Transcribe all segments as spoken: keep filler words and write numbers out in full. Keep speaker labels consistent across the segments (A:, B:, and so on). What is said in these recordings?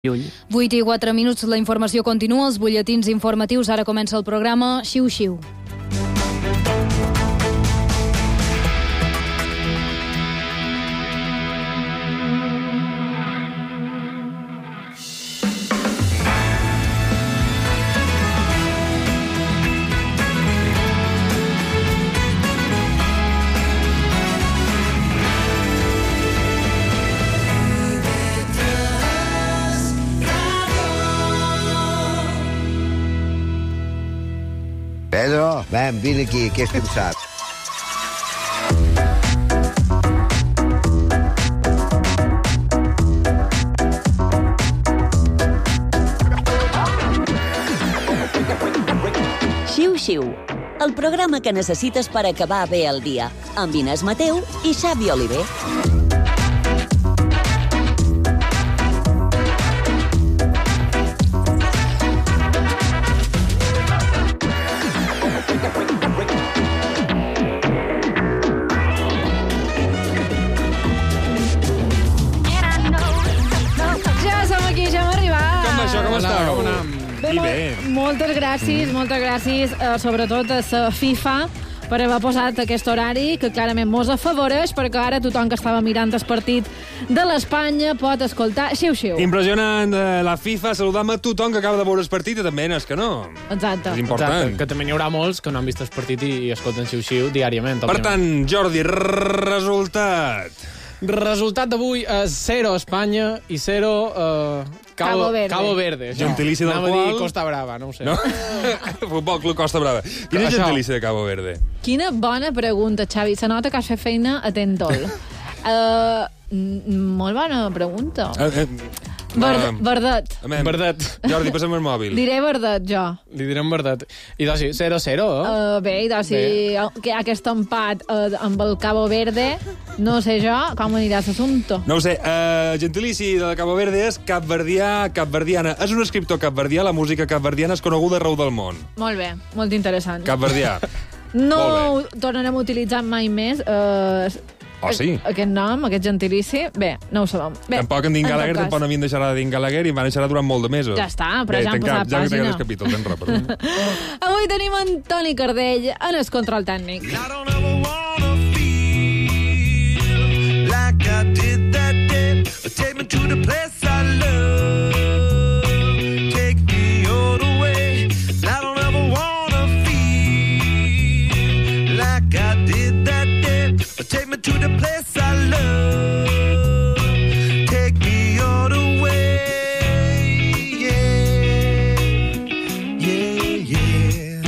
A: vuit i quatre minuts, la informació continua, els butlletins informatius, ara comença el programa Xiu-Xiu.
B: Pedro, ven, vine aquí, que és cansat.
C: Xiu-Xiu, el programa que necessites per acabar bé el dia, amb Inés Mateu i Xavi Oliver.
A: Moltes gràcies, moltes gràcies, eh, sobretot a la FIFA, per haver posat aquest horari, que clarament mos afavoreix, perquè ara tothom que estava mirant el partit de l'Espanya pot escoltar Xiu-Xiu.
D: Impressionant, eh, la FIFA saludant a tothom que acaba de veure el partit i també és que no.
A: Exacte.
D: És important.
E: Exacte, que també n'hi haurà molts que no han vist el partit i, i escolten Xiu-Xiu diàriament.
D: Per tant, Jordi, resultat.
E: Resultat d'avui és zero Espanya i zero uh, Cabo,
A: Cabo Verde.
E: Cabo Verde.
D: Gentilici del
E: qual...
D: qual...
E: dir Costa Brava, no ho sé.
D: No? Futbol Club Costa Brava. Quin és gentilici de Cabo Verde?
A: Quina bona pregunta, Xavi. Se nota que has fet feina atentol. uh, molt bona pregunta.
D: Uh, uh,
A: Verd, verdet.
D: Amén.
E: Verdet.
D: Jordi, passa'm el mòbil.
A: Diré verdet, jo.
E: Li direm verdet. I doncs sí, zero zero.
A: Uh, bé, i doncs si que aquest empat uh, amb el Cabo Verde, no sé jo com anirà l'assumpte.
D: No ho sé, uh, gentilici de Cabo Verde és capverdià, capverdiana. És un escriptor capverdià, la música capverdiana és coneguda arreu del món.
A: Molt bé, molt interessant.
D: Capverdià.
A: No ho tornarem a utilitzar mai més. Uh,
D: Oh, sí?
A: Aquest nom, aquest gentilici, bé, no ho sabem. Bé,
D: tampoc en Dean
A: en tot
D: Gallagher,
A: cas.
D: tampoc no havien deixat de Dean Gallagher i van deixar durant molt de mesos.
A: Ja està, però
D: Bé,
A: ja han
D: tancat,
A: posat
D: ja
A: pàgina.
D: Ja el capítol, ben ràpid.
A: Avui tenim en Toni Cardell en el control tècnic.
F: I don't ever wanna feel like I did that day. Take me to the place I love. Take me all the way. I don't ever wanna feel like I did that day. Take me to the place I love. Take me all the way. Yeah, yeah, yeah.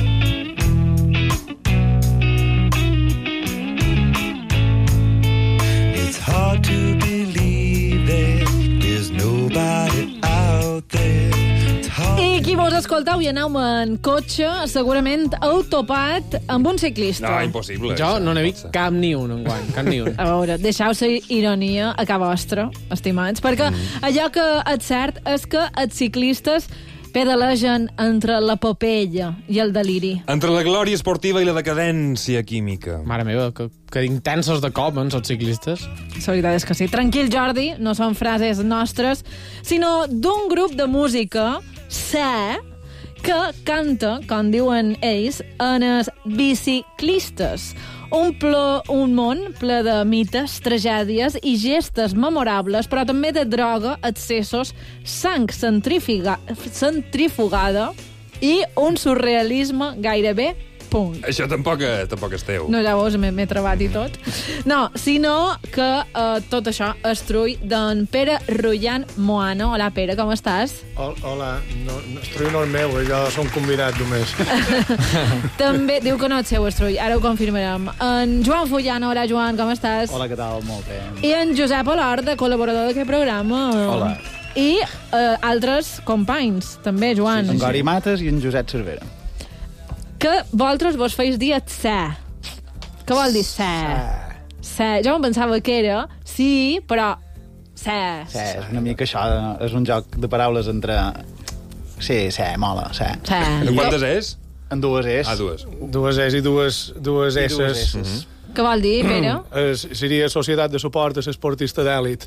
F: It's hard to believe that there's nobody out there. It's hard.
A: I qui vos escoltau i aneu en cotxe, segurament heu topat amb un ciclista.
D: No, impossible.
E: Jo
D: això,
E: no n'he
D: pot
E: vist
D: ser.
E: cap ni un enguany, cap ni un.
A: A veure, deixeu la ironia a casa vostra, estimats, perquè mm. allò que és cert és que els ciclistes pedalegen entre l'epopeia i el deliri.
D: Entre la glòria esportiva i la decadència química.
E: Mare meva, que, que intensos de cop, en, els ciclistes.
A: La veritat és que sí. Tranquil, Jordi, no són frases nostres, sinó d'un grup de música, C, que canta, com diuen ells, en els biciclistes. Un, ple, un món ple de mites, tragèdies i gestes memorables, però també de droga, excessos, sang centrifuga, centrifugada i un surrealisme gairebé punt.
D: Això tampoc, tampoc és teu.
A: No, llavors m'he trebat i tot. No, sinó que uh, tot això es trull d'en Pere Rullan Moano. Hola, Pere, com estàs?
G: Hola, no, no, el trull no és meu, jo som convidat només.
A: També diu que no és seu estrull, ara ho confirmarem. En Joan Fullano, hola Joan, com estàs?
H: Hola, què tal? Molt bé.
A: I en Josep Olorda, col·laborador d'aquest programa.
H: Hola.
A: I uh, altres companys, també, Joan.
H: En Gori Mates i en Josep Cervera.
A: Que vosaltres vos feis dir se. Què vol dir se? Se. Jo em pensava que era sí, però se.
H: Sí, és una mica això, és un joc de paraules entre... Sí, sí, mola, sí.
D: De quantes és?
H: En dues és.
D: Ah, dues.
G: Dues es i dues, dues
H: I
G: esses.
H: dues esses.
A: Què vol dir, Pere?
G: Es, seria Societat de Suport a l'Esportista d'Èlit.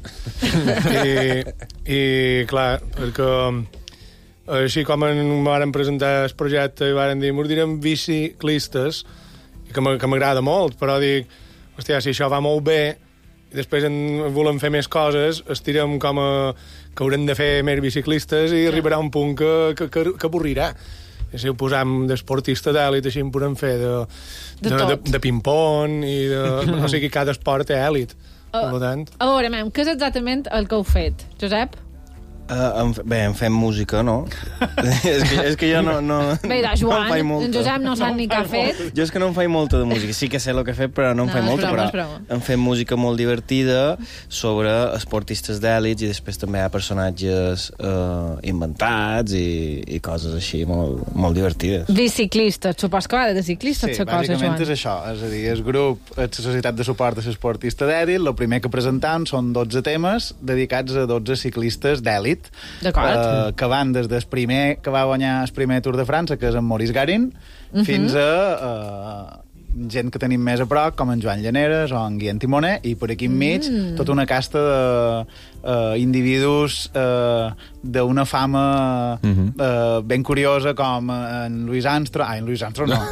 G: I, I, clar, perquè així com em varen presentar el projecte i varen dir, mos direm biciclistes, que m'agrada molt, però dic, hòstia, si això va molt bé, i després en volem fer més coses, estirem com a que haurem de fer més biciclistes i arribarà un punt que, que, que, que avorrirà. I si ho posam d'esportista d'èlit, així en podem fer de, de, de, de, de ping-pong i de... O sigui, cada esport té èlit.
A: Uh,
G: per tant...
A: A veure, mem, què és exactament el que heu fet, Josep?
I: Uh, en, bé, en fem música, no? és, que, és que jo no... no
A: bé, de Joan,
I: no en
A: en Josep no sap ni què ha fet.
I: Jo és que no en faig molta de música. Sí que sé el que he fet, però no en
A: No,
I: faig
A: és
I: molta.
A: broma,
I: Però
A: és broma.
I: en fem música molt divertida sobre esportistes d'èlits i després també hi ha personatges uh, inventats i, i coses així molt, molt divertides.
A: Biciclistes, supos que va de ciclistes,
H: Sí,
A: la cosa,
H: bàsicament
A: Joan.
H: és això. És a dir, el grup, la Societat de Suport a l'Esportista d'Èlit, el primer que presentam són dotze temes dedicats a dotze ciclistes d'èlit.
A: D'acord.
H: Eh, que van des del primer que va guanyar el primer Tour de França, que és en Maurice Garin,
A: Mhm.
H: fins a eh, gent que tenim més a prop, com en Joan Llaneres o en Guillem Timoner, i per aquí enmig
A: Mm.
H: tota una casta de eh, individus eh, d'una fama
D: Mhm.
H: eh, ben curiosa, com en Louis Armstrong... Ai, en Louis Armstrong no.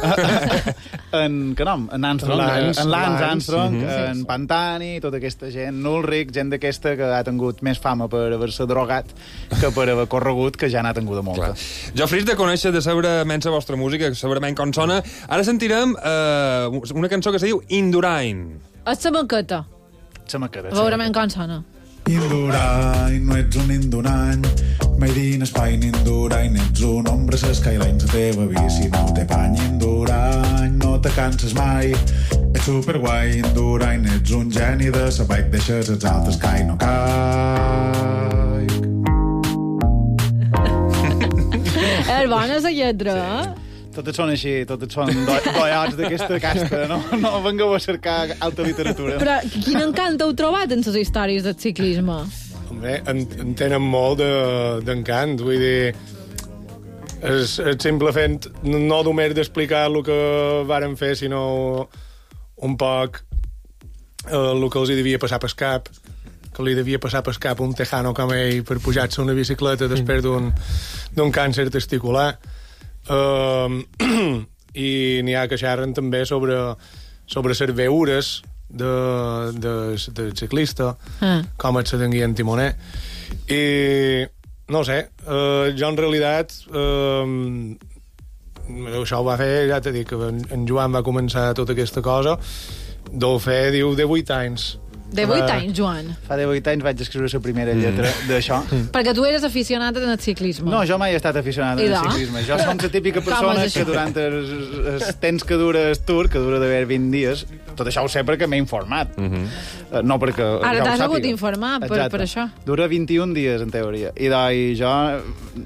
H: en, que nom? En Armstrong.
G: Lance,
H: en Lance
G: Lance.
H: Armstrong,
G: Mhm.
H: en
A: Sí, sí.
H: Pantani, tota aquesta gent, Ulrich, gent d'aquesta que ha tingut més fama per haver-se drogat que per haver corregut, que ja n'ha tingut de molta.
D: Clar. Jo, fris de conèixer, de saber menys la vostra música, segurament com sona, ara sentirem eh, una cançó que se diu Indurain.
A: És la maqueta.
H: Se m'ha quedat.
A: A veure, men, com sona.
J: Indurain, no ets un indurany, made in Spain, Indurain, ets un ombre a Skylines, la teva bici no té pany, Indurain, no te canses mai, ets superguai, Indurain, ets un geni de sa bike, deixes els altres cai, no cai.
A: És bona la lletra, eh?
H: Totes són així, totes són do doiots d'aquesta casta, no? No vengueu a cercar alta literatura.
A: Però quin encant heu trobat en les històries del ciclisme?
G: Home, en, en tenen molt d'encant, de, vull dir... És, és simple fent, no només d'explicar el que varen fer, sinó un poc eh, el que els hi devia passar pel cap, que li devia passar pel cap un tejano com ell per pujar-se una bicicleta després d'un d'un càncer testicular. Uh, i n'hi ha que xerren també sobre, sobre les veures de, de, de ciclista,
A: Ah.
G: com et se dengui en Timoner. I no ho sé, uh, jo en realitat uh, això ho va fer, ja t'he dit que en, en Joan va començar tota aquesta cosa, deu fer, diu, de vuit anys.
A: De vuit
G: Va-
A: anys, Joan.
H: Fa de vuit anys vaig escriure la primera lletra d'això.
A: Perquè tu eres aficionat en el ciclisme.
H: No, jo mai he estat aficionat
A: I
H: al
A: de?
H: ciclisme. Jo som la típica
A: Com
H: persona
A: és
H: que
A: això?
H: durant el, el temps que dura el tour, que dura d'haver vint dies, tot això ho sé perquè m'he informat. Uh -huh. No perquè
A: Ara
H: ja ho
A: t'has hagut
H: sàpiga.
A: d'informar per-
H: Exacte.
A: per això.
H: Dura vint-i-un dies, en teoria. I doncs jo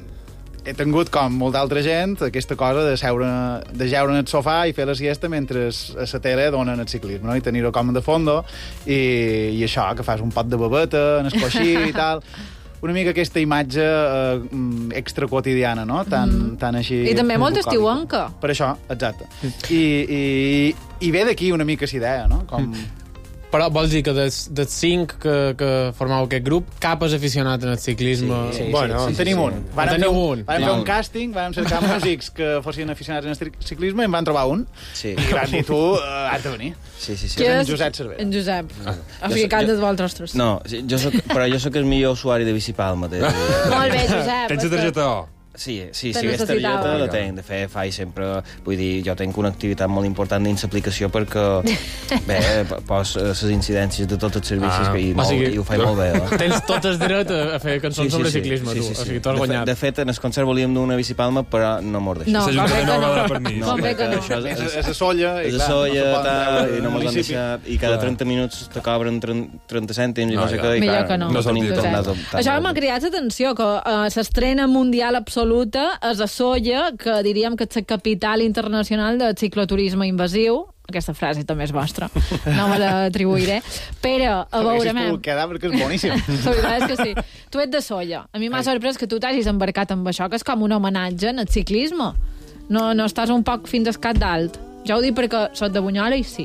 H: he tingut, com molta altra gent, aquesta cosa de seure, de jeure en el sofà i fer la siesta mentre a la tele donen el ciclisme, no? I tenir-ho com de fondo, i, i això, que fas un pot de babeta en el coixí i tal. Una mica aquesta imatge eh, extra quotidiana, no? Tan, mm. tan així...
A: I també molt
H: bucòlica.
A: estiuenca.
H: Per això, exacte. I, i, i ve d'aquí una mica la idea, no? Com...
E: Però vols dir que dels, dels cinc que, que formau aquest grup, cap és aficionat en el ciclisme?
H: Sí, sí,
G: Bueno,
H: sí, en tenim un.
E: En
H: Vàrem
E: teniu
H: fer
E: un.
H: Vàrem
E: Val.
H: fer un càsting, vàrem cercar músics que fossin aficionats en el ciclisme i en van trobar un.
I: Sí.
H: I van dir, tu uh, has de venir.
I: Sí, sí, sí.
H: Que és en
A: és
H: Josep Cervera.
A: En Josep.
I: Ah.
A: Aficat
I: Jo-
A: dels vosaltres.
I: No, sí, jo soc, però jo sóc el millor usuari de Bicipalma. De...
A: Molt bé, Josep.
D: Tens la targeta O?
I: Sí, sí,
A: Te
I: sí, aquesta
A: necessitava.
I: targeta la tenc. De fet, faig sempre... Vull dir, jo tenc una activitat molt important dins l'aplicació perquè, bé, pos les incidències de tots els servicis
D: Ah.
I: que, i,
E: O
I: molt,
E: sigui,
I: i ho faig molt bé. Eh?
E: Tens tot el dret a, a fer cançons sobre ciclisme, tu. O sigui, tu has
I: de, fe,
E: guanyat.
I: de fet, en el concert volíem d'una bicipalma, però no mos deixen.
A: No, com bé que
D: no va
A: no.
D: donar permís.
A: Com bé que no.
I: Això és,
H: És,
I: és,
H: és a Solla, i
I: és a
H: clar,
I: Solla,
H: no se poden
I: tal,
H: treure
I: i no
H: del
I: mos han
H: municipi.
I: deixat, i cada trenta minuts te cobren trenta cèntims i no,
D: No,
I: sé
D: ja.
I: què, i
A: Millor
I: clar,
A: que no.
D: No
I: tenim
D: sortit.
I: tornat
A: Josep. Això m'ha cridat l'atenció, que uh, s'estrena mundial absoluta és a Solla, que diríem que és la capital internacional del cicloturisme invasiu. Aquesta frase també és vostra, no me l'atribuiré. Però, a veure,
H: Haguessis
A: mem,
H: pogut quedar perquè és boníssim.
A: la veritat és que sí. Tu ets de Solla. A mi m'ha sorprès que tu t'hagis embarcat amb això, que és com un homenatge en el ciclisme. No, no estàs un poc fins al cap dalt. Ja ho dic perquè soc de Bunyola i sí.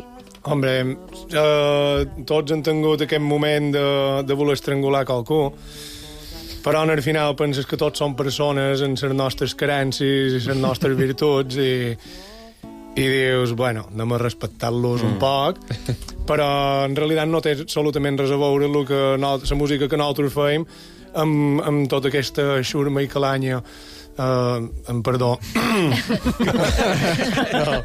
G: Hombre, eh, tots han tingut aquest moment de, de voler estrangular qualcú, però al final penses que tots som persones amb les nostres carències i les nostres virtuts i, i dius, bueno, anem a respectar-los mm. un poc, però en realitat no té absolutament res a veure el que no, la música que nosaltres feim amb, amb tota aquesta xurma i calanya. Uh, em perdó. no.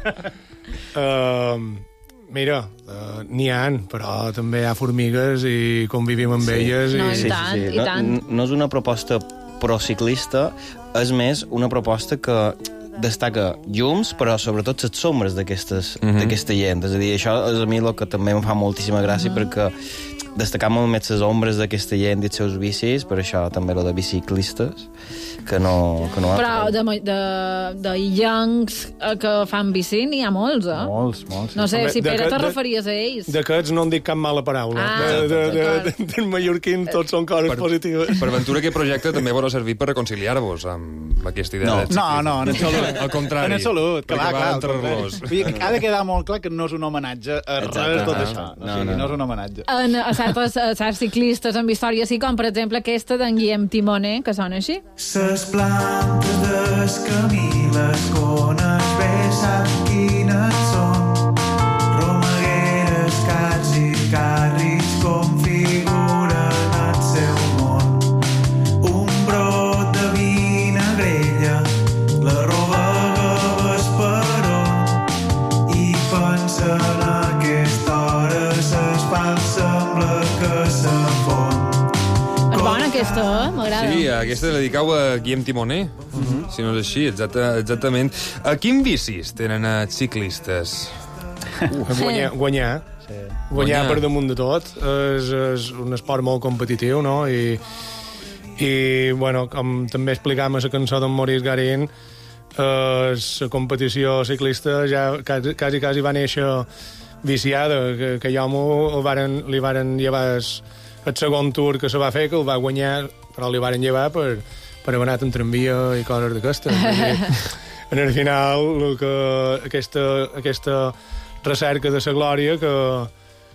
G: uh, Mira, uh, n'hi ha, però també hi ha formigues i convivim amb
A: sí.
G: elles.
A: No,
G: i...
A: i tant, sí, sí. i
I: no,
A: tant.
I: No és una proposta prociclista, és més una proposta que destaca llums, però sobretot les sombres d'aquestes mm -hmm. d'aquesta gent. És a dir, això és a mi el que també em fa moltíssima gràcia, mm -hmm. perquè destacar molt més les ombres d'aquesta gent i els seus bicis, per això també el de biciclistes, que no... Que no
A: però de, de, de illencs que fan bici n'hi ha molts, eh?
H: Molts, molts.
A: No sé,
G: Home,
A: si Pere
G: que,
A: te referies a ells.
G: D'aquests no en dic cap mala paraula.
A: Ah,
G: de, de, de, de, dels mallorquins tots són coses
D: per,
G: positives.
D: Per Ventura, aquest projecte també vol servir per reconciliar-vos amb aquesta idea.
H: No,
D: del
H: no, no, en absolut.
D: Al contrari.
H: En absolut,
D: perquè
H: clar,
D: va
H: clar.
D: entre-los.
H: Ha de quedar molt clar que no és un homenatge a res tot això. No, o sigui, no, no és un homenatge.
A: En, a, certes, a certs ciclistes amb històries, sí, com per exemple aquesta d'en Guillem Timoner, que sona així.
J: Ses plantes des camí, les cones bé sap quines són. Romagueres, cats i carris configuren el seu món. Un brot de vinagrella, la robega vesperó, i pensa en aquesta hora s'espal sembla que se fon.
A: És bona aquesta, eh? M'agrada.
D: Sí, aquesta la dedicau a Guillem Timoner, uh -huh. si no és així, exacta, exactament. A quin bicis tenen els ciclistes?
G: Uh, guanyar, guanyar. Sí. Guanyar, guanyar per damunt de tot. És, és un esport molt competitiu, no? I, i bueno, com també explicàvem a la cançó d'en Maurice Garin, eh, la competició ciclista ja quasi, quasi, quasi va néixer viciada, que, que jo el varen, li varen llevar el, el segon tour que se va fer, que el va guanyar, però li varen llevar per, per haver anat en tramvia i coses d'aquestes. En el final, el que, aquesta, aquesta recerca de la glòria que...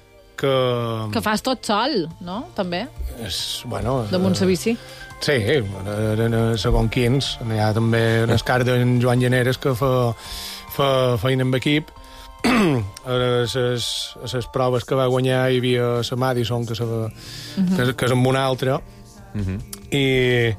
G: Que,
A: que fas tot sol, no? També.
G: És, bueno...
A: Damunt sa bici.
G: Sí, segons quins. Hi ha també un escar d'en Joan Llaneres que fa, fa feina amb equip. A les, a les proves que va guanyar hi havia la Madison, que, se, uh -huh. que, que és amb una altra. Uh -huh. I,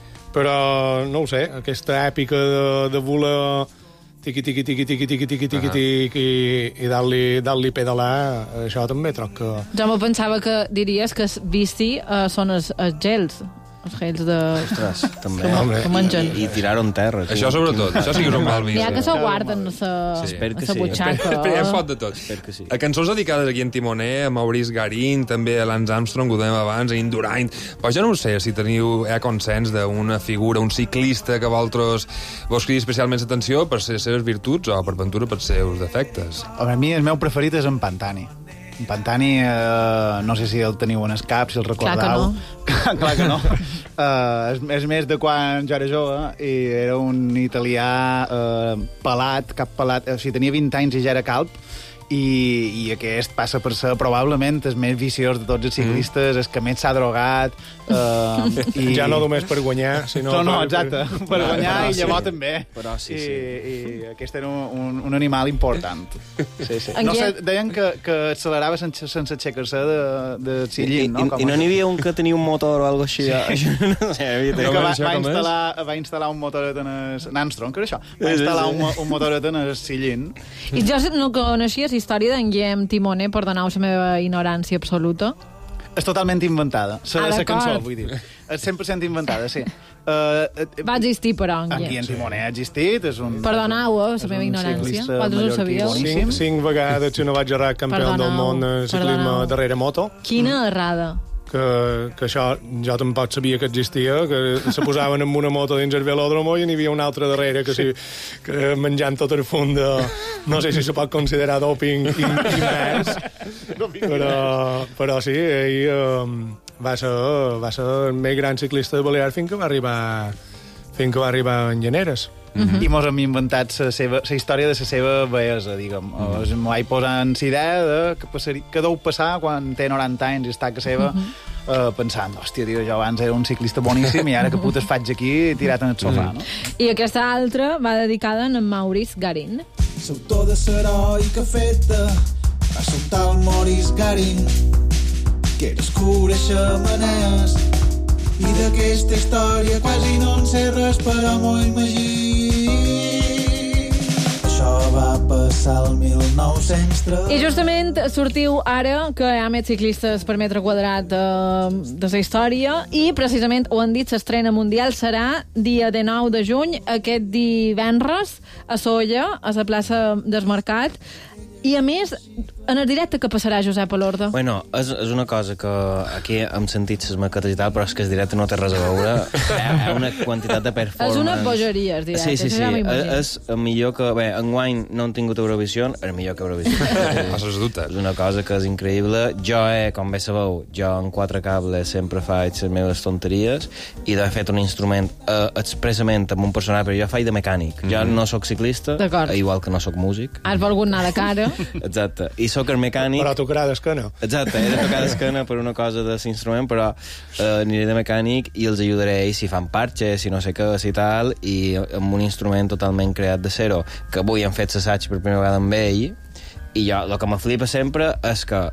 G: però, no ho sé, aquesta èpica de, de voler tiqui, tiqui, tiqui, tiqui, tiqui, tiqui, tiqui, tiqui, i, i dar-li dar-li pedalar, això també troc que...
A: Jo me pensava que diries que bici uh, són els, els gels, els gels de...
I: Ostres, també.
A: Que, que mengen.
I: I, i tirar-ho en terra.
D: Això sobretot, això sí que és un mal bici.
A: N'hi ha que s'ho guarden a sa,
I: sí.
A: a sa butxaca.
D: Espera, hi ha pot de tot.
I: Espero que sí.
D: A cançons dedicades a Guillem Timoner, a Maurice Garin, també a Lance Armstrong, ho dèiem abans, a Indurain. Però jo no sé si teniu eh, consens d'una figura, un ciclista que vosaltres vos cridi especialment l'atenció per les seves virtuts o per Ventura per els seus defectes.
H: A mi el meu preferit és en Pantani. En Pantani, eh, no sé si el teniu en el cap, si el recordeu.
A: Clar que no.
H: Clar, clar que no. uh, és, és més de quan jo era jove i era un italià uh, pelat, cap pelat. O sigui, tenia vint anys i ja era calb. I, i aquest passa per ser probablement el més viciós de tots els ciclistes, mm. el que més s'ha drogat. Uh,
G: i... Ja no només per guanyar, sinó...
H: No, no,
G: per,
H: exacte, per, per guanyar però, i llavors sí. també.
I: Però sí, sí.
H: I, i aquest era un, un, un animal important. Sí, sí.
A: En
H: No
A: què?
H: sé, deien que, que accelerava sense, sense aixecar-se de, de sillín, no?
I: I,
H: Com
I: i no n'hi havia un que tenia un motor o alguna així? Sí. No sé, havia
H: que
I: de...
H: va,
D: això
H: va,
D: com és?
H: instal·lar, va instal·lar un motoret en el... En Armstrong, que era això? Va instal·lar un, un motoret en el sillín.
A: I jo no coneixia la història d'en Guillem Timoner, per donar la meva ignorància absoluta.
H: És totalment inventada.
A: Ah,
H: La, la
A: d'acord.
H: cançó, vull dir. És cent per cent inventada, sí. Uh,
A: Va existir, però, en
H: en
A: Guillem.
H: Guillem Timoner ha existit. És un,
A: Perdoneu, eh,
H: és
A: la
H: un
A: meva ignorància.
H: ciclista
A: Vosaltres ho
H: mallorquí
A: sabíeu?
H: boníssim.
G: Cinc, cinc vegades, si no vaig errar, campió
A: Perdoneu,
G: del món de ciclisme
A: perdoneu.
G: darrere moto.
A: Quina errada.
G: Que, que això jo tampoc sabia que existia, que se posaven en una moto dins el velòdromo i n'hi havia una altra darrere que, sí, que menjant tot el fons de... No sé si se pot considerar doping i, i més, però, però sí, ell um, va, ser, va ser el més gran ciclista de Balears fins que va arribar fins que va arribar en Llaneres.
H: Mm-hmm. I mos hem inventat la seva, la història de la seva bellesa, diguem. Mm-hmm. M'ho vaig posar en la idea de que, passaria, que deu passar quan té noranta anys i està a casa seva, mm-hmm. uh, pensant, hòstia, tio, jo abans era un ciclista boníssim i ara que putes faig aquí tirat en el sofà, mm. no?
A: I aquesta altra va dedicada a en Maurice Garin.
J: L'autor de l'heroica feta va soltar el Maurice Garin, que era escura xemeneies, i d'aquesta història quasi no en sé res, però m'ho imagino. Això va passar el mil nou-cents tres.
A: I justament sortiu ara que hi ha més ciclistes per metre quadrat de, de la història i precisament ho han dit, l'estrena mundial serà dia dinou de juny, aquest divendres a Sóller, a la plaça del Mercat. I a més, en el directe que passarà, Josep Elorda?
I: Bueno, és, és una cosa que aquí hem sentit les maquetes i tal, però és que el directe no té res a veure. Hi ha una quantitat de performance.
A: És una bogeria, el directe.
I: Sí, sí, sí. Ja és, és millor que... Bé, enguany no han tingut Eurovisió, és millor que Eurovisió.
D: Passa dubtes.
I: És una cosa que és increïble. Jo, eh, com bé sabeu, jo en quatre cables sempre faig les meves tonteries i d'haver fet un instrument eh, expressament amb un personatge, però jo faig de mecànic. Mm-hmm. Jo no sóc ciclista, igual que no sóc músic.
A: Has volgut anar de cara.
I: Exacte. I sóc el mecànic...
G: Però tocarà d'esquena.
I: Exacte, he de tocar d'esquena per una cosa de l'instrument, però eh, aniré de mecànic i els ajudaré si fan parxes, si no sé què, si tal, i amb un instrument totalment creat de zero, que avui hem fet l'assaig per primera vegada amb ell, i jo, el que me flipa sempre és que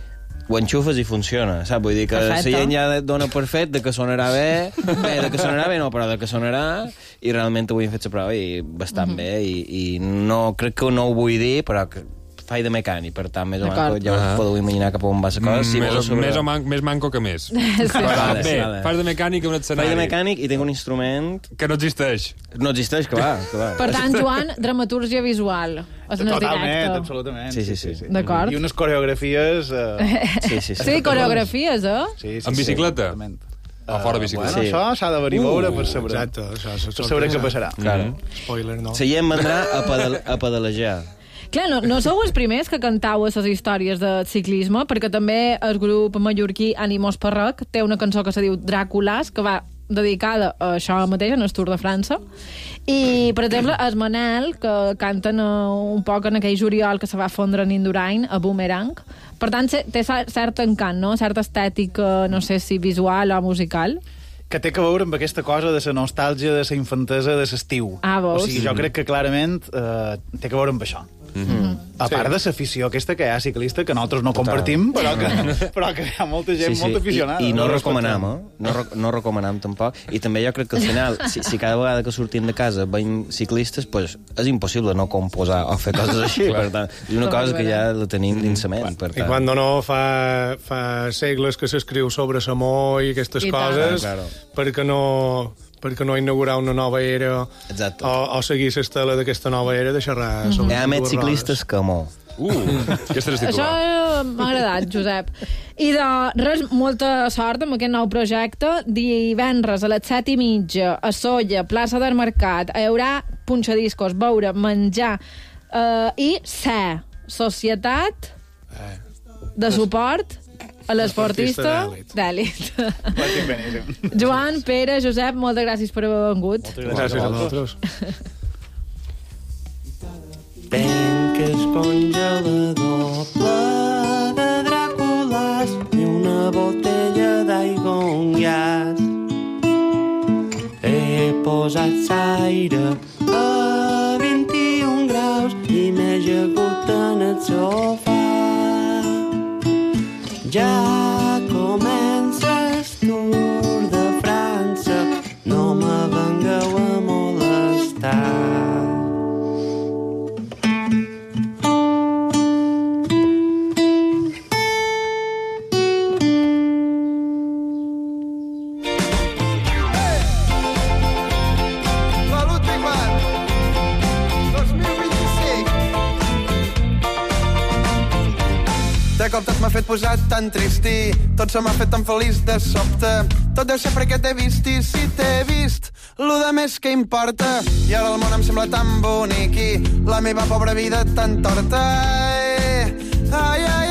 I: ho enxufes i funciona, saps? Vull dir que la gent ja dona per fet de que sonarà bé, bé, de que sonarà bé no, però de que sonarà, i realment avui hem fet la prova i bastant mm-hmm. bé, i, i no, crec que no ho vull dir, però que faig de mecànic, per tant, més o menys ja us podeu imaginar cap on va la cosa.
D: Si més, sobre... més, o man més manco que més.
A: Sí.
D: Vale, bé, vale. Fas de mecànic en un escenari.
I: Faig de mecànic i tinc un instrument...
D: Que no existeix.
I: No existeix, clar. clar.
A: Per tant, Joan, dramatúrgia visual.
H: Totalment, absolutament.
I: Sí, sí, sí. sí.
A: D'acord.
H: I unes coreografies... Uh...
I: Sí, sí, sí.
A: Sí, coreografies, eh?
H: Sí, sí,
D: en bicicleta?
H: Sí,
D: o fora bicicleta?
H: Bueno, sí. Això s'ha de venir a veure per saber.
G: Exacte, això, això,
H: per saber què passarà.
I: Claro.
G: Spoiler, no.
I: La gent vendrà a, pedal a pedalejar.
A: Clar, no, no sou els primers que cantau a les històries de ciclisme, perquè també el grup mallorquí Animos Parrec té una cançó que se diu Dràculas, que va dedicada a això mateix, en el Tour de França. I, per exemple, el Manel, que canten un poc en aquell juliol que se va fondre en Indurain, a Boomerang. Per tant, té cert encant, no? Certa estètica, no sé si visual o musical.
H: Que té que veure amb aquesta cosa de la nostàlgia, de la infantesa, de l'estiu.
A: Ah, veus?
H: O sigui, jo crec que clarament eh, té que veure amb això. Mm-hmm. A part de l'afició aquesta que hi ha ciclista, que nosaltres no Total. compartim, però que, però que hi ha molta gent sí, sí. molt aficionada.
I: I, i no, no recomanam, eh? No, no recomanam tampoc. I també jo crec que al final, si, si cada vegada que sortim de casa veiem ciclistes, pues, és impossible no composar o fer coses així. Per tant, és una cosa que ja la tenim dins la ment. Per tant.
G: I quan no fa, fa segles que s'escriu sobre Samó i aquestes I coses, claro. perquè no... perquè no inaugurar una nova era o, o seguir l'estela d'aquesta nova era de xerrar sobre...
I: Hi ha més ciclistes que mo.
D: Uh, aquesta és
A: Això m'ha agradat, Josep. I de res, molta sort amb aquest nou projecte. Divendres a les set i mitja a Sóller, plaça del Mercat, hi haurà punxadiscos, beure, menjar eh, i ser societat de suport a l'esportista d'èlit. Joan, Pere, Josep, moltes gràcies per haver vengut.
G: Moltes gràcies a vosaltres.
F: Penques congelador ple de Dràcules i una botella d'aigua un gas. He posat l'aire a vint-i-un graus i m'he ajagut en el sofà. Ja comença el Tour de França, no me vengueu a molestar.
K: De cop tot m'ha fet posar tan trist i tot se m'ha fet tan feliç de sobte. Tot deu ser perquè t'he vist i si t'he vist, lo de més que importa. I ara el món em sembla tan bonic i la meva pobra vida tan torta. Ai, ai,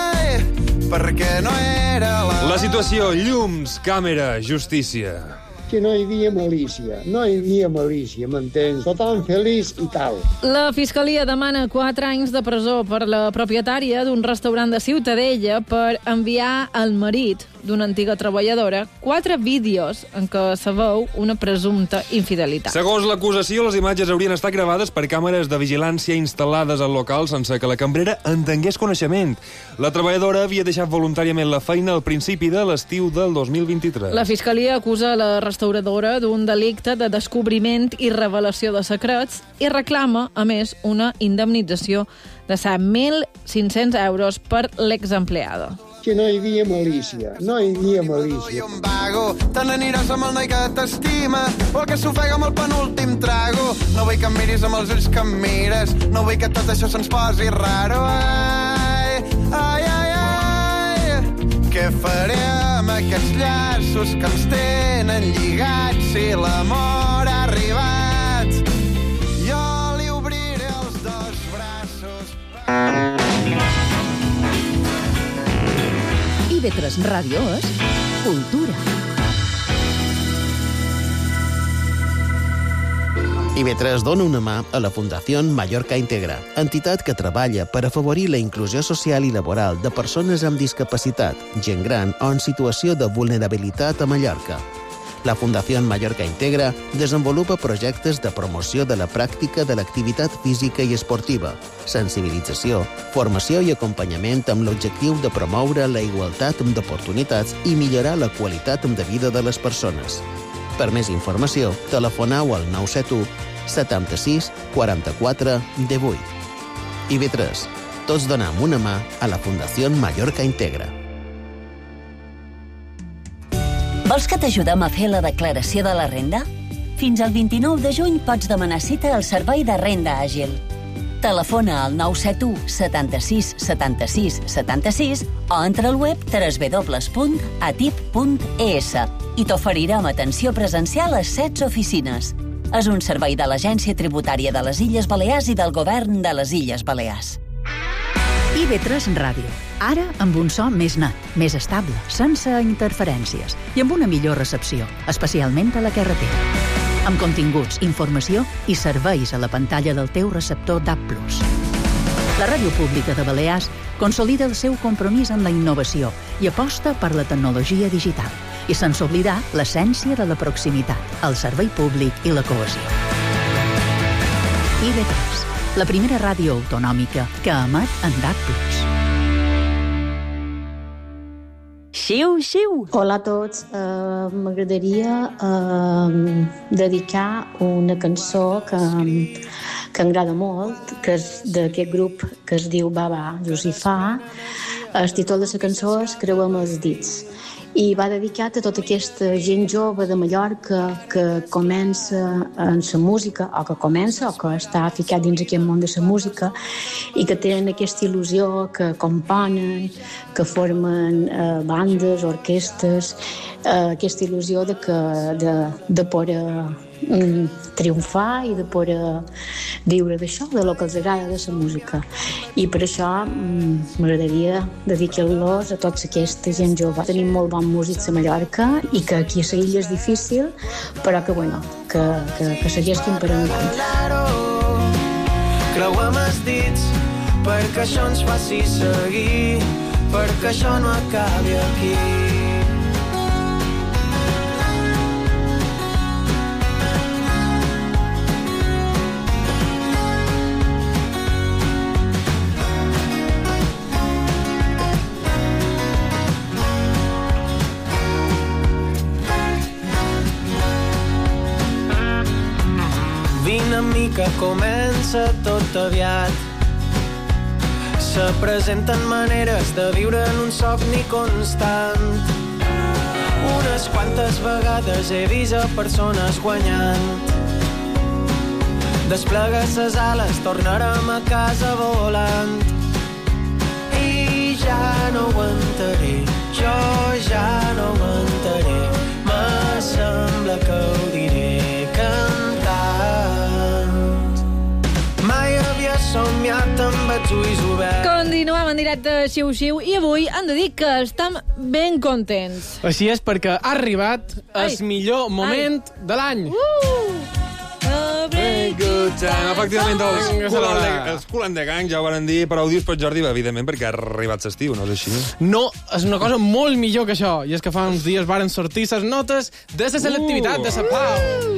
K: ai, perquè no era la...
D: La situació, llums, càmera, justícia.
L: que no hi havia malícia, no hi havia malícia, m'entens? Tothom feliç i tal.
A: La Fiscalia demana quatre anys de presó per la propietària d'un restaurant de Ciutadella per enviar al marit d'una antiga treballadora quatre vídeos en què se veu una presumpta infidelitat.
D: Segons l'acusació, les imatges haurien estat gravades per càmeres de vigilància instal·lades al local sense que la cambrera en tingués coneixement. La treballadora havia deixat voluntàriament la feina al principi de l'estiu del dos mil vint-i-tres.
A: La Fiscalia acusa la restauradora d'un delicte de descobriment i revelació de secrets i reclama, a més, una indemnització de set mil cinc-cents euros per l'exempleada.
L: Que no hi havia malícia, no hi havia malícia.
K: Un vago, te n'aniràs amb el noi que t'estima, o el que s'ofega amb el penúltim trago. No vull que em miris amb els ulls que em mires, no vull que tot això se'ns posi raro. Ai, ai, ai, ai. Què faré amb aquests llaços que ens tenen lligats si l'amor ha arribat? Jo li obriré els dos braços.
M: I B tres Ràdio és cultura.
N: I B tres dona una mà a la Fundació Mallorca Integra, entitat que treballa per afavorir la inclusió social i laboral de persones amb discapacitat, gent gran o en situació de vulnerabilitat a Mallorca. La Fundació Mallorca Integra desenvolupa projectes de promoció de la pràctica de l'activitat física i esportiva, sensibilització, formació i acompanyament amb l'objectiu de promoure la igualtat d'oportunitats i millorar la qualitat de vida de les persones. Per més informació, telefoneu al nou set u setanta-sis quaranta-quatre divuit. I B tres. Tots donem una mà a la Fundació Mallorca Integra.
C: Vols que t'ajudem a fer la declaració de la renda? Fins al vint-i-nou de juny pots demanar cita al Servei de Renda Àgil. Telefona al nou set u setanta-sis setanta-sis setanta-sis o entra al web w w w punt atip punt e s i t'oferirem atenció presencial a setze oficines. És un servei de l'Agència Tributària de les Illes Balears i del Govern de les Illes Balears.
M: I B tres Ràdio. Ara amb un so més net, més estable, sense interferències i amb una millor recepció, especialment a la carretera. Amb continguts, informació i serveis a la pantalla del teu receptor D A B plus. La Ràdio Pública de Balears consolida el seu compromís amb la innovació i aposta per la tecnologia digital i sense oblidar l'essència de la proximitat, el servei públic i la cohesió. I B tres, la primera ràdio autonòmica que emet en D A B plus.
O: Xiu, xiu! Hola a tots. Uh, M'agradaria uh, dedicar una cançó que, que m'agrada molt, que és d'aquest grup que es diu Baba Josifà. El títol de la cançó és Creuem els dits. I va dedicat a tota aquesta gent jove de Mallorca que comença en la música, o que comença, o que està ficat dins aquest món de la música, i que tenen aquesta il·lusió, que componen, que formen eh, bandes, orquestes, eh, aquesta il·lusió de, que, de, de poder mm, triomfar i de poder viure d'això, de lo que els agrada de la música. I per això mm, m'agradaria dedicar-los a tots aquesta gent jove. Tenim molt bons músics a Mallorca i que aquí a l'illa és difícil, però que, bueno, que, que, que segueixin per endavant.
F: Creuem els dits perquè això ens faci seguir, perquè això no acabi aquí. Que comença tot aviat. Se presenten maneres de viure en un somni constant. Unes quantes vegades he vist a persones guanyant. Desplega ses ales, tornarem a casa volant. I ja no ho aguantaré, jo ja no ho aguantaré. Me sembla que ho diré cantant. Mai havia somiat amb els ulls oberts.
A: Con Continuem en directe a Xiu Xiu i avui hem de dir que estem ben contents.
E: Així és, perquè ha arribat el millor moment Ai. de l'any.
A: Uh!
D: Very good time. Efectivament, els Cool and the, els Cool and the Gang ja ho van dir, però ho dius per Jordi, evidentment, perquè ha arribat l'estiu, no és així?
E: No, és una cosa molt millor que això, i és que fa uns dies varen sortir les notes de la selectivitat uh. de la Pau.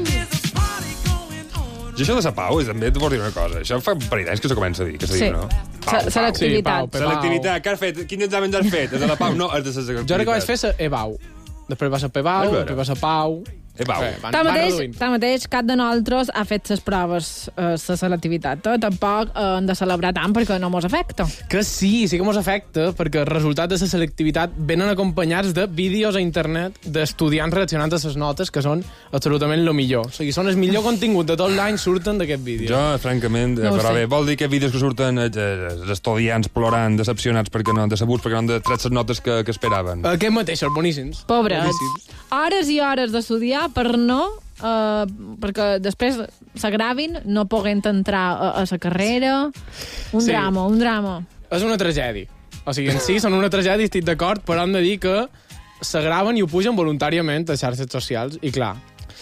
D: I això de la Pau, també et vols dir una cosa. Això fa parell d'anys que se comença a dir, que se
A: sí.
D: diu, no?
A: Pau, selectivitat.
E: Sí, Pau,
D: selectivitat. Què has fet? Quins exàmens has fet? És de la Pau? No, és de la selectivitat.
E: Jo crec que vaig fer la EBAU. Després va ser P-Bau, després va ser Pau...
D: EBAU.
A: Tanmateix, tanmateix, cap de nosaltres ha fet les proves, eh, la selectivitat. Eh? Tampoc eh, hem de celebrar tant perquè no mos afecta.
E: Que sí, sí que mos afecta, perquè els resultats de la selectivitat venen acompanyats de vídeos a internet d'estudiants reaccionant a les notes, que són absolutament el millor. O sigui, són el millor contingut de tot l'any, surten d'aquest vídeo.
D: Jo, francament, no però bé, vol dir que vídeos que surten eh, els estudiants plorant, decepcionats perquè no, decebuts perquè no han tret les notes que, que esperaven.
E: Aquest mateix, els boníssims.
A: Pobres.
E: Boníssims.
A: Hores i hores d'estudiar per no... Uh, perquè després s'agravin, no poguent entrar a, a la carrera. Un sí. drama, un drama.
E: És una tragèdia. O sigui, en si són una tragèdia, estic d'acord, però hem de dir que s'agraven i ho pugen voluntàriament a xarxes socials. I clar,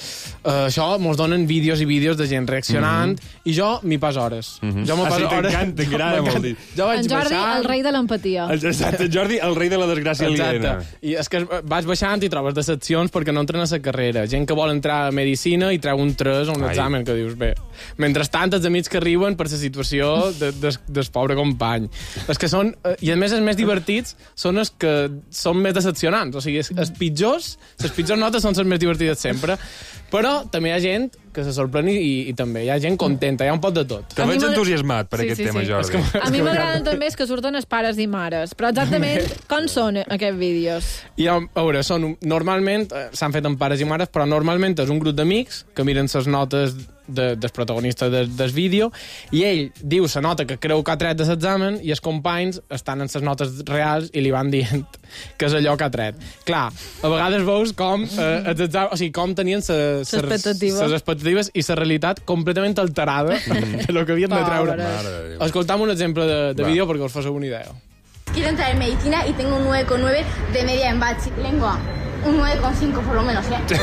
E: uh, això mos donen vídeos i vídeos de gent reaccionant, mm-hmm. i jo m'hi pas hores.
D: Mm-hmm.
E: Jo m'ho pas
D: ah, sí,
E: hores.
D: T'encanta, t'agrada molt dir.
A: Jo vaig en Jordi, baixant... el rei de l'empatia.
D: Exacte, Jordi, el rei de la desgràcia aliena.
E: I és que vas baixant i trobes decepcions perquè no entren a la carrera. Gent que vol entrar a Medicina i treu un tres o un Ai. examen, que dius, bé. Mentrestant, els amics que arriben per la situació de, de, del pobre company. És que són... I a més, els més divertits són els que són més decepcionants. O sigui, els pitjors, les pitjors notes són les més divertides sempre. Però també hi ha gent que se sorprèn i, i també hi ha gent contenta, hi ha un pot de tot.
D: Te veig entusiasmat per sí, aquest sí, tema, sí. Jordi.
A: Que, a mi m'agraden també els que surten els pares i mares, però exactament com són aquests vídeos?
E: I a veure, són, normalment s'han fet amb pares i mares, però normalment és un grup d'amics que miren les notes de, del protagonista de, del vídeo i ell diu la nota que creu que ha tret de l'examen i els companys estan en les notes reals i li van dient que és allò que ha tret. Clar, a vegades veus com, eh, els exàmens, o sigui, com tenien les expectatives i la realitat completament alterada de lo que havien de treure. Escoltam un exemple de, de vídeo perquè us fasseu una idea.
P: Quiero entrar en medicina y tengo un nueve coma nueve de media en bachi. Lengua, un nueve coma cinco por lo menos, ¿eh?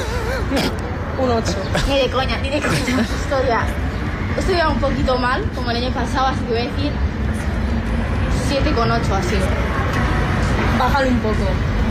P: Un ocho. Ni de coña, ni de coña. Historia. He estudiado un poquito mal, como el año pasado, así que voy a decir siete coma ocho, así. Bájalo un poco.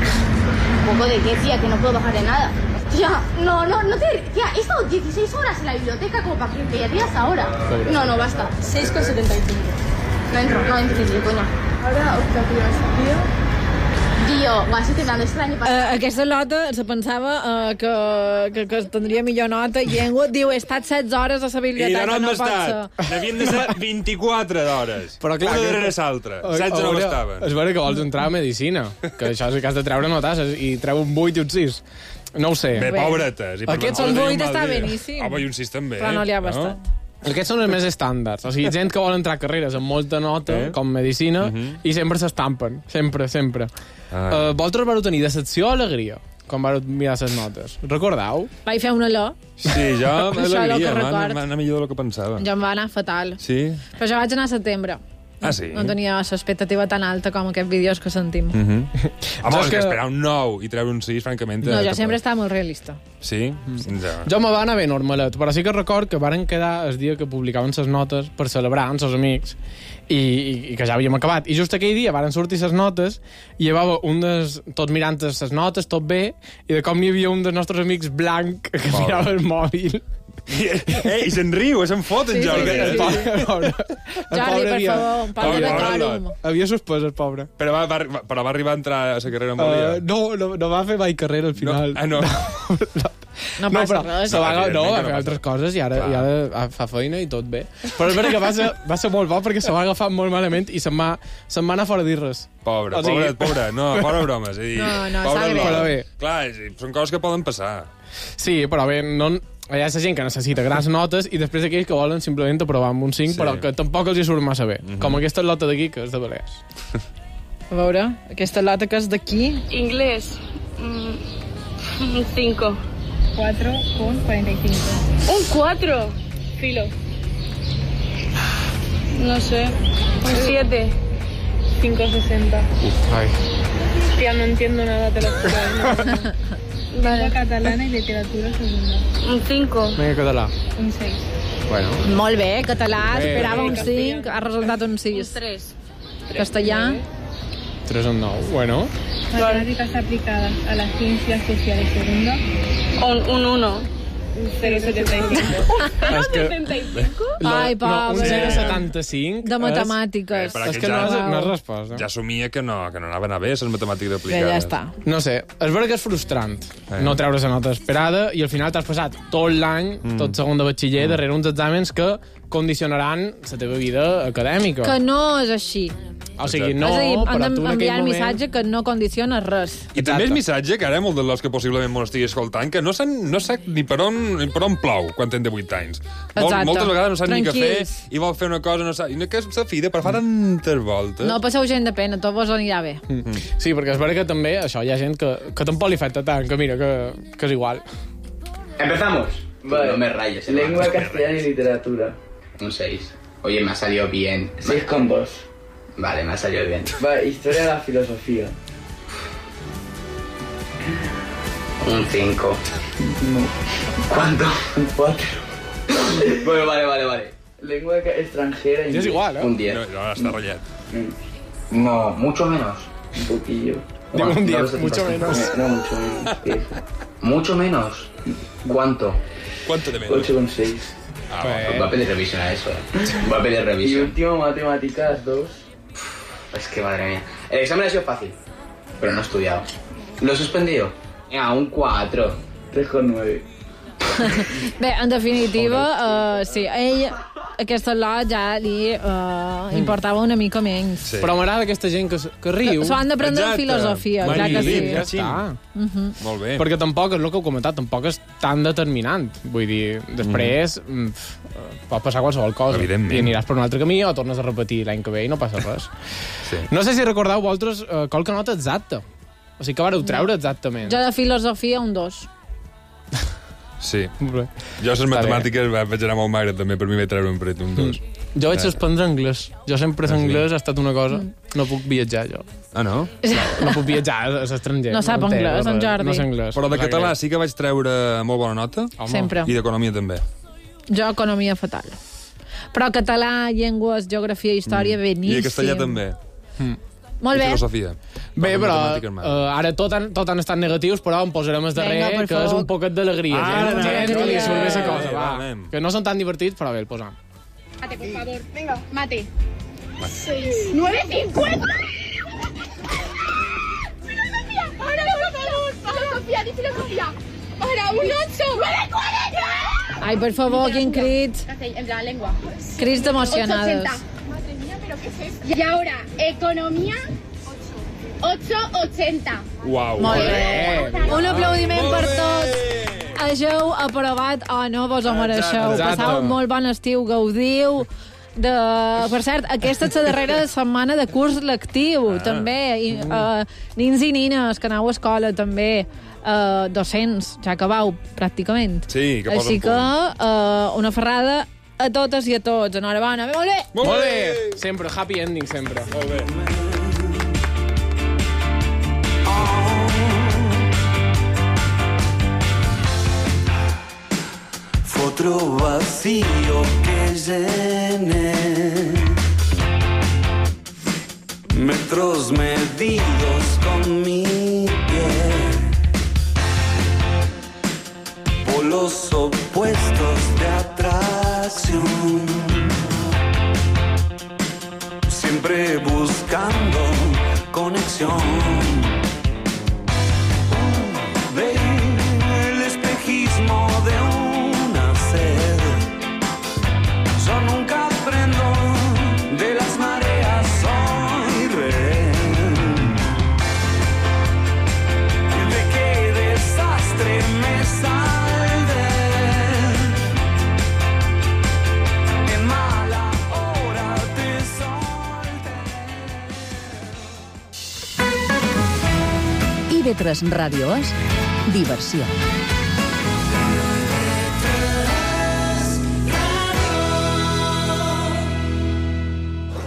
P: ¿Un poco de qué, tía? Que no puedo bajar de nada. Tía, no, no, no te... Tía, he estado dieciséis horas en la biblioteca como para que te rías ahora. No, no, basta. seis coma setenta y cinco. No entro, no entro, ni de coña. Ahora, optativa, tío... Dio, ho has estat este l'any passat.
A: Uh, aquesta nota se pensava uh, que, que, que tindria millor nota. Llengua diu, he estat setze hores a la biblioteca.
D: I de
A: no
D: no pot ser. N'havien de ser vint-i-quatre d'hores.
E: Però clar,
D: una darrere l'altra. setze no bastaven.
E: És vera que vols entrar a Medicina, que això és que has de treure notes i treu un vuit i un sis. No ho sé.
D: Bé, pobretes.
A: Aquests són vuit, està beníssim.
D: Home, i un sis també.
A: Però no li ha bastat. No?
E: Aquests són els més estàndards. O sigui, gent que vol entrar a carreres amb molta nota, eh? com Medicina, uh -huh. i sempre s'estampen. Sempre, sempre. Ah. Uh, vosaltres vareu tenir decepció o alegria quan vareu mirar les notes? Recordeu?
A: Vaig fer una L.
D: Sí, jo alegria, va anar millor del que pensava.
A: Jo em va anar fatal.
D: Sí?
A: Però jo vaig anar a setembre.
D: Ah, sí?
A: No tenia l'expectativa tan alta com aquests vídeos que sentim.
D: Uh -huh. Home, és que esperar un nou i treure un sis, francament...
A: No, jo sempre estava molt realista.
D: Sí?
E: Mm. Ja. Jo me va anar bé normalet, però sí que record que varen quedar el dia que publicaven les notes per celebrar amb els amics i, i, i que ja havíem acabat. I just aquell dia varen sortir les notes i hi havia un des... tots mirant les notes, tot bé, i de com n'hi havia un dels nostres amics blanc que Pobre. mirava el mòbil.
D: Ei, i se'n riu, se'n fot en
A: sí,
D: Jordi.
A: Sí, sí, sí. El pobre, Jordi, per havia... favor, un poc de decòrum.
E: Havia suspès, el pobre.
D: Però va, va, però va arribar a entrar a la carrera amb el dia?
E: Uh, no, no, no va fer mai carrera al final.
D: No. Ah, no.
A: no. No passa
E: no,
A: res.
E: No, va, no, va fer altres coses i ara, i ara fa feina i tot bé. Però és veritat que va ser, va ser molt bo perquè se va agafar molt malament i se'n va, se'n va anar fora a dir res.
D: Pobre, o sigui... pobre, pobre. No, fora bromes. És dir,
A: no, no,
D: pobre
A: però
E: bé.
D: Clar, són coses que poden passar.
E: Sí, però bé, no... Hi ha la gent que necessita grans notes i després aquells que volen simplement aprovar amb un cinc, sí. però que tampoc els hi surt massa bé. Mm -hmm. Com aquesta lota d'aquí, que és de Balears.
A: A veure, aquesta lota que és d'aquí...
P: Inglés. Mm, un cinco.
A: cuatro con cuarenta y cinco.
P: Un cuatro. Filo. No sé. Un siete.
Q: cinco sesenta.
E: Uf, ay.
Q: Hostia, no entiendo nada, te lo juro. Lengua catalana y literatura segunda. Un cinco.
E: Vinga, català.
Q: Un seis.
E: Bueno.
A: Molt bé, català,
E: Bé.
A: esperava un cinc, ha resultat un sis.
Q: Un tres.
A: Castellà,
E: tres o nou, bueno.
Q: Matemáticas aplicadas a las ciencias sociales segunda. Un, un uno. Un cero setenta y cinco.
E: És que...
Q: setenta y cinco?
A: Ai,
E: No,
A: pobre.
E: un zero coma setanta-cinc.
A: de matemàtiques.
D: Eh, però
E: És
D: que
E: que no
D: ja-
E: has, no has respost.
D: Ja assumia que no, que no anaven a bé, les matemàtiques
A: Bé,
D: aplicades.
A: ja està.
E: No sé, és vera que és frustrant
D: Eh.
E: no treure la nota esperada i al final t'has passat tot l'any,
D: Mm.
E: tot segon de batxiller,
D: Mm.
E: darrere uns exàmens que condicionaran la teva vida acadèmica.
A: Que no és així.
E: O sigui, no,
A: és a dir,
E: però
A: hem
E: tu en
A: d'enviar
E: aquell
A: el
E: moment...
A: missatge que no condiciona res.
D: I també és missatge que ara molt de los que possiblement m'ho estigui escoltant, que no, san, no sap ni per on, ni per on plou quan tenen divuit anys. Mol,
A: Exacte.
D: moltes vegades no sap ni què fer
A: Tranquils.
D: i vol fer una cosa, no sap... I no que és sa fida, però fa tantes voltes.
A: No passeu gent de pena, tot vos anirà bé.
E: Mm. Sí, perquè és vera que també això hi ha gent que, que tampoc li afecta tant, que mira, que, que és igual.
R: ¿Empezamos?
S: Vale.
R: No me rayes.
S: Lengua
R: hermano.
S: castellana y literatura.
R: Un seis. Oye, me ha salido bien.
S: seis con dos.
R: Vale, me ha salido bien.
S: Vale, historia de la filosofía.
R: Un cinco.
S: No.
R: ¿Cuánto?
S: Un cuatro.
R: Bueno, vale, vale, vale.
S: Lengua ca- extranjera y...
E: És igual, eh?
R: Un diez.
D: No, no, està ratllat.
R: No, mucho menos.
S: Un poquillo.
E: Digo un
R: no
E: diez,
R: lo sé,
E: mucho
R: bastante.
E: menos.
S: No, mucho menos que eso.
R: Mucho menos. ¿Cuánto?
D: ¿Cuánto de menos?
S: ocho con seis.
D: Ah,
R: Pues va a pedir revisión a eso, eh. Va a pedir
S: Y
R: revisión.
S: último, matemáticas, dos.
R: Es que madre mía. El examen ha sido fácil, pero no he estudiado. ¿Lo he suspendido? Ah, un cuatro.
S: tres con nueve.
A: Bé, en definitiva, uh, sí, a ell aquesta lot ja li uh, importava una mica menys.
E: Sí. Però m'agrada aquesta gent que, s- que riu.
A: S'ho han d'aprendre en
D: Exacte.
A: filosofia,
E: Va,
A: ja que sí.
E: ja està.
A: Uh -huh.
D: Molt bé.
E: Perquè tampoc, és el que heu comentat, tampoc és tan determinant. Vull dir, després mm. mm, pot passar qualsevol cosa.
D: Evidentment.
E: I aniràs per un altre camí o tornes a repetir l'any que ve i no passa res.
D: Sí.
E: No sé si recordeu vosaltres eh, qualque nota exacta. O sigui, que vareu treure exactament.
A: Jo de filosofia un dos.
D: Sí.
E: Molt bé.
D: Jo a les
E: Està
D: matemàtiques va- vaig anar molt magre, també, per mi vaig treure un pret, un dos.
E: Jo vaig suspendre anglès. Jo sempre
D: Ah, sí?
E: l'anglès ha estat una cosa... No puc viatjar, jo.
D: Ah, no?
E: No puc viatjar a l'estranger.
A: No sap
E: entenc
A: anglès, en
E: res.
A: Jordi.
E: No sé anglès.
D: Però de
E: No sé
D: català
E: anglès.
D: sí que vaig treure molt bona nota.
E: Home.
A: Sempre.
D: I d'economia també.
A: Jo economia fatal. Però català, llengües, geografia, història,
D: Mm.
A: beníssim.
D: I castellà també.
E: Mm.
A: Molt
D: I
A: bé.
D: filosofia.
E: Bé,
D: Però
E: però
D: matemàtiques mai.
E: uh, ara tot han, tot han estat negatius, però em posarem el darrer,
A: Vinga, per
E: que és
A: favor.
E: un poquet d'alegria.
D: Ara,
E: gent,
D: ara,
E: gent, que li
A: alegria.
E: surt bé la cosa, va.
D: Va, anem.
E: Que no són tan divertits, però bé, el posam.
P: Mate, por favor. Venga. Mate. Seis. ¡Nueve cincuenta! ¡Filosofía! ¡Ahora, por favor! ¡Filosofía! ¡Di filosofía! ¡Ahora, un ocho! ¡Nueve cuarenta!
A: Ai, per favor, quin crit.
P: En plan, lengua.
A: Crits emocionades.
P: ocho ochenta. Madre mía, ¿pero qué es esto? Y ahora, economía. ocho ochenta.
D: Uau.
A: Molt bé. Un aplaudiment
D: Molt
A: per
D: bé.
A: tots. Hageu aprovat o no vos ho mereixeu.
E: Exacte.
A: Passau un molt bon estiu, gaudiu. De... Per cert, aquesta és la darrera setmana de curs lectiu, ah. també. I, uh, nins i nines que aneu a escola, també. Uh, docents, ja acabau, pràcticament.
D: Sí, que posen
A: Així que uh, una ferrada a totes i a tots. Enhorabona. Molt bé!
E: Molt bé! Sempre, happy ending, sempre.
D: Molt bé.
F: Fue otro vacío que llené, metros medidos con mi pie, polos opuestos de atracción, siempre buscando conexión. Del espejismo de una sed, yo nunca aprendo de las mareas, soy rehén. ¿De qué desastre me salvé? En mala hora te solté.
M: I V tres Ràdio és diversió.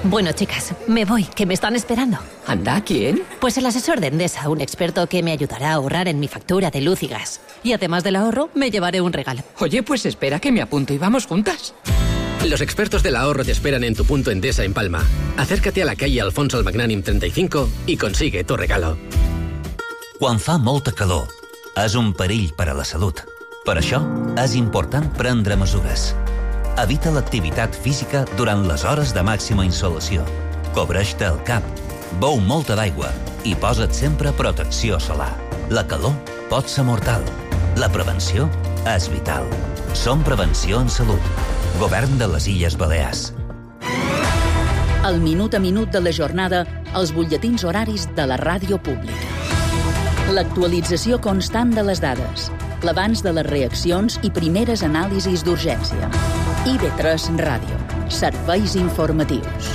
T: Bueno, chicas, me voy, que me están esperando.
U: ¿Anda? ¿Quién?
T: Pues el asesor de Endesa, un experto que me ayudará a ahorrar en mi factura de luz y gas. Y además del ahorro, me llevaré un regalo.
U: Oye, pues espera que me apunto y vamos juntas.
V: Los expertos del ahorro te esperan en tu punto Endesa en Palma. Acércate a la calle Alfonso el Magnànim treinta y cinco y consigue tu regalo.
W: Quan fa molta calor, és un perill per a la salut. Per això, és important prendre mesures. Evita l'activitat física durant les hores de màxima insolació. Cobreix-te el cap, beu molta d'aigua i posa't sempre protecció solar. La calor pot ser mortal. La prevenció és vital. Som Prevenció en Salut. Govern de les Illes Balears.
M: El minut a minut de la jornada, els butlletins horaris de la ràdio pública. L'actualització constant de les dades, l'abans de les reaccions i primeres anàlisis d'urgència. I ve tres Ràdio. Serveis informatius.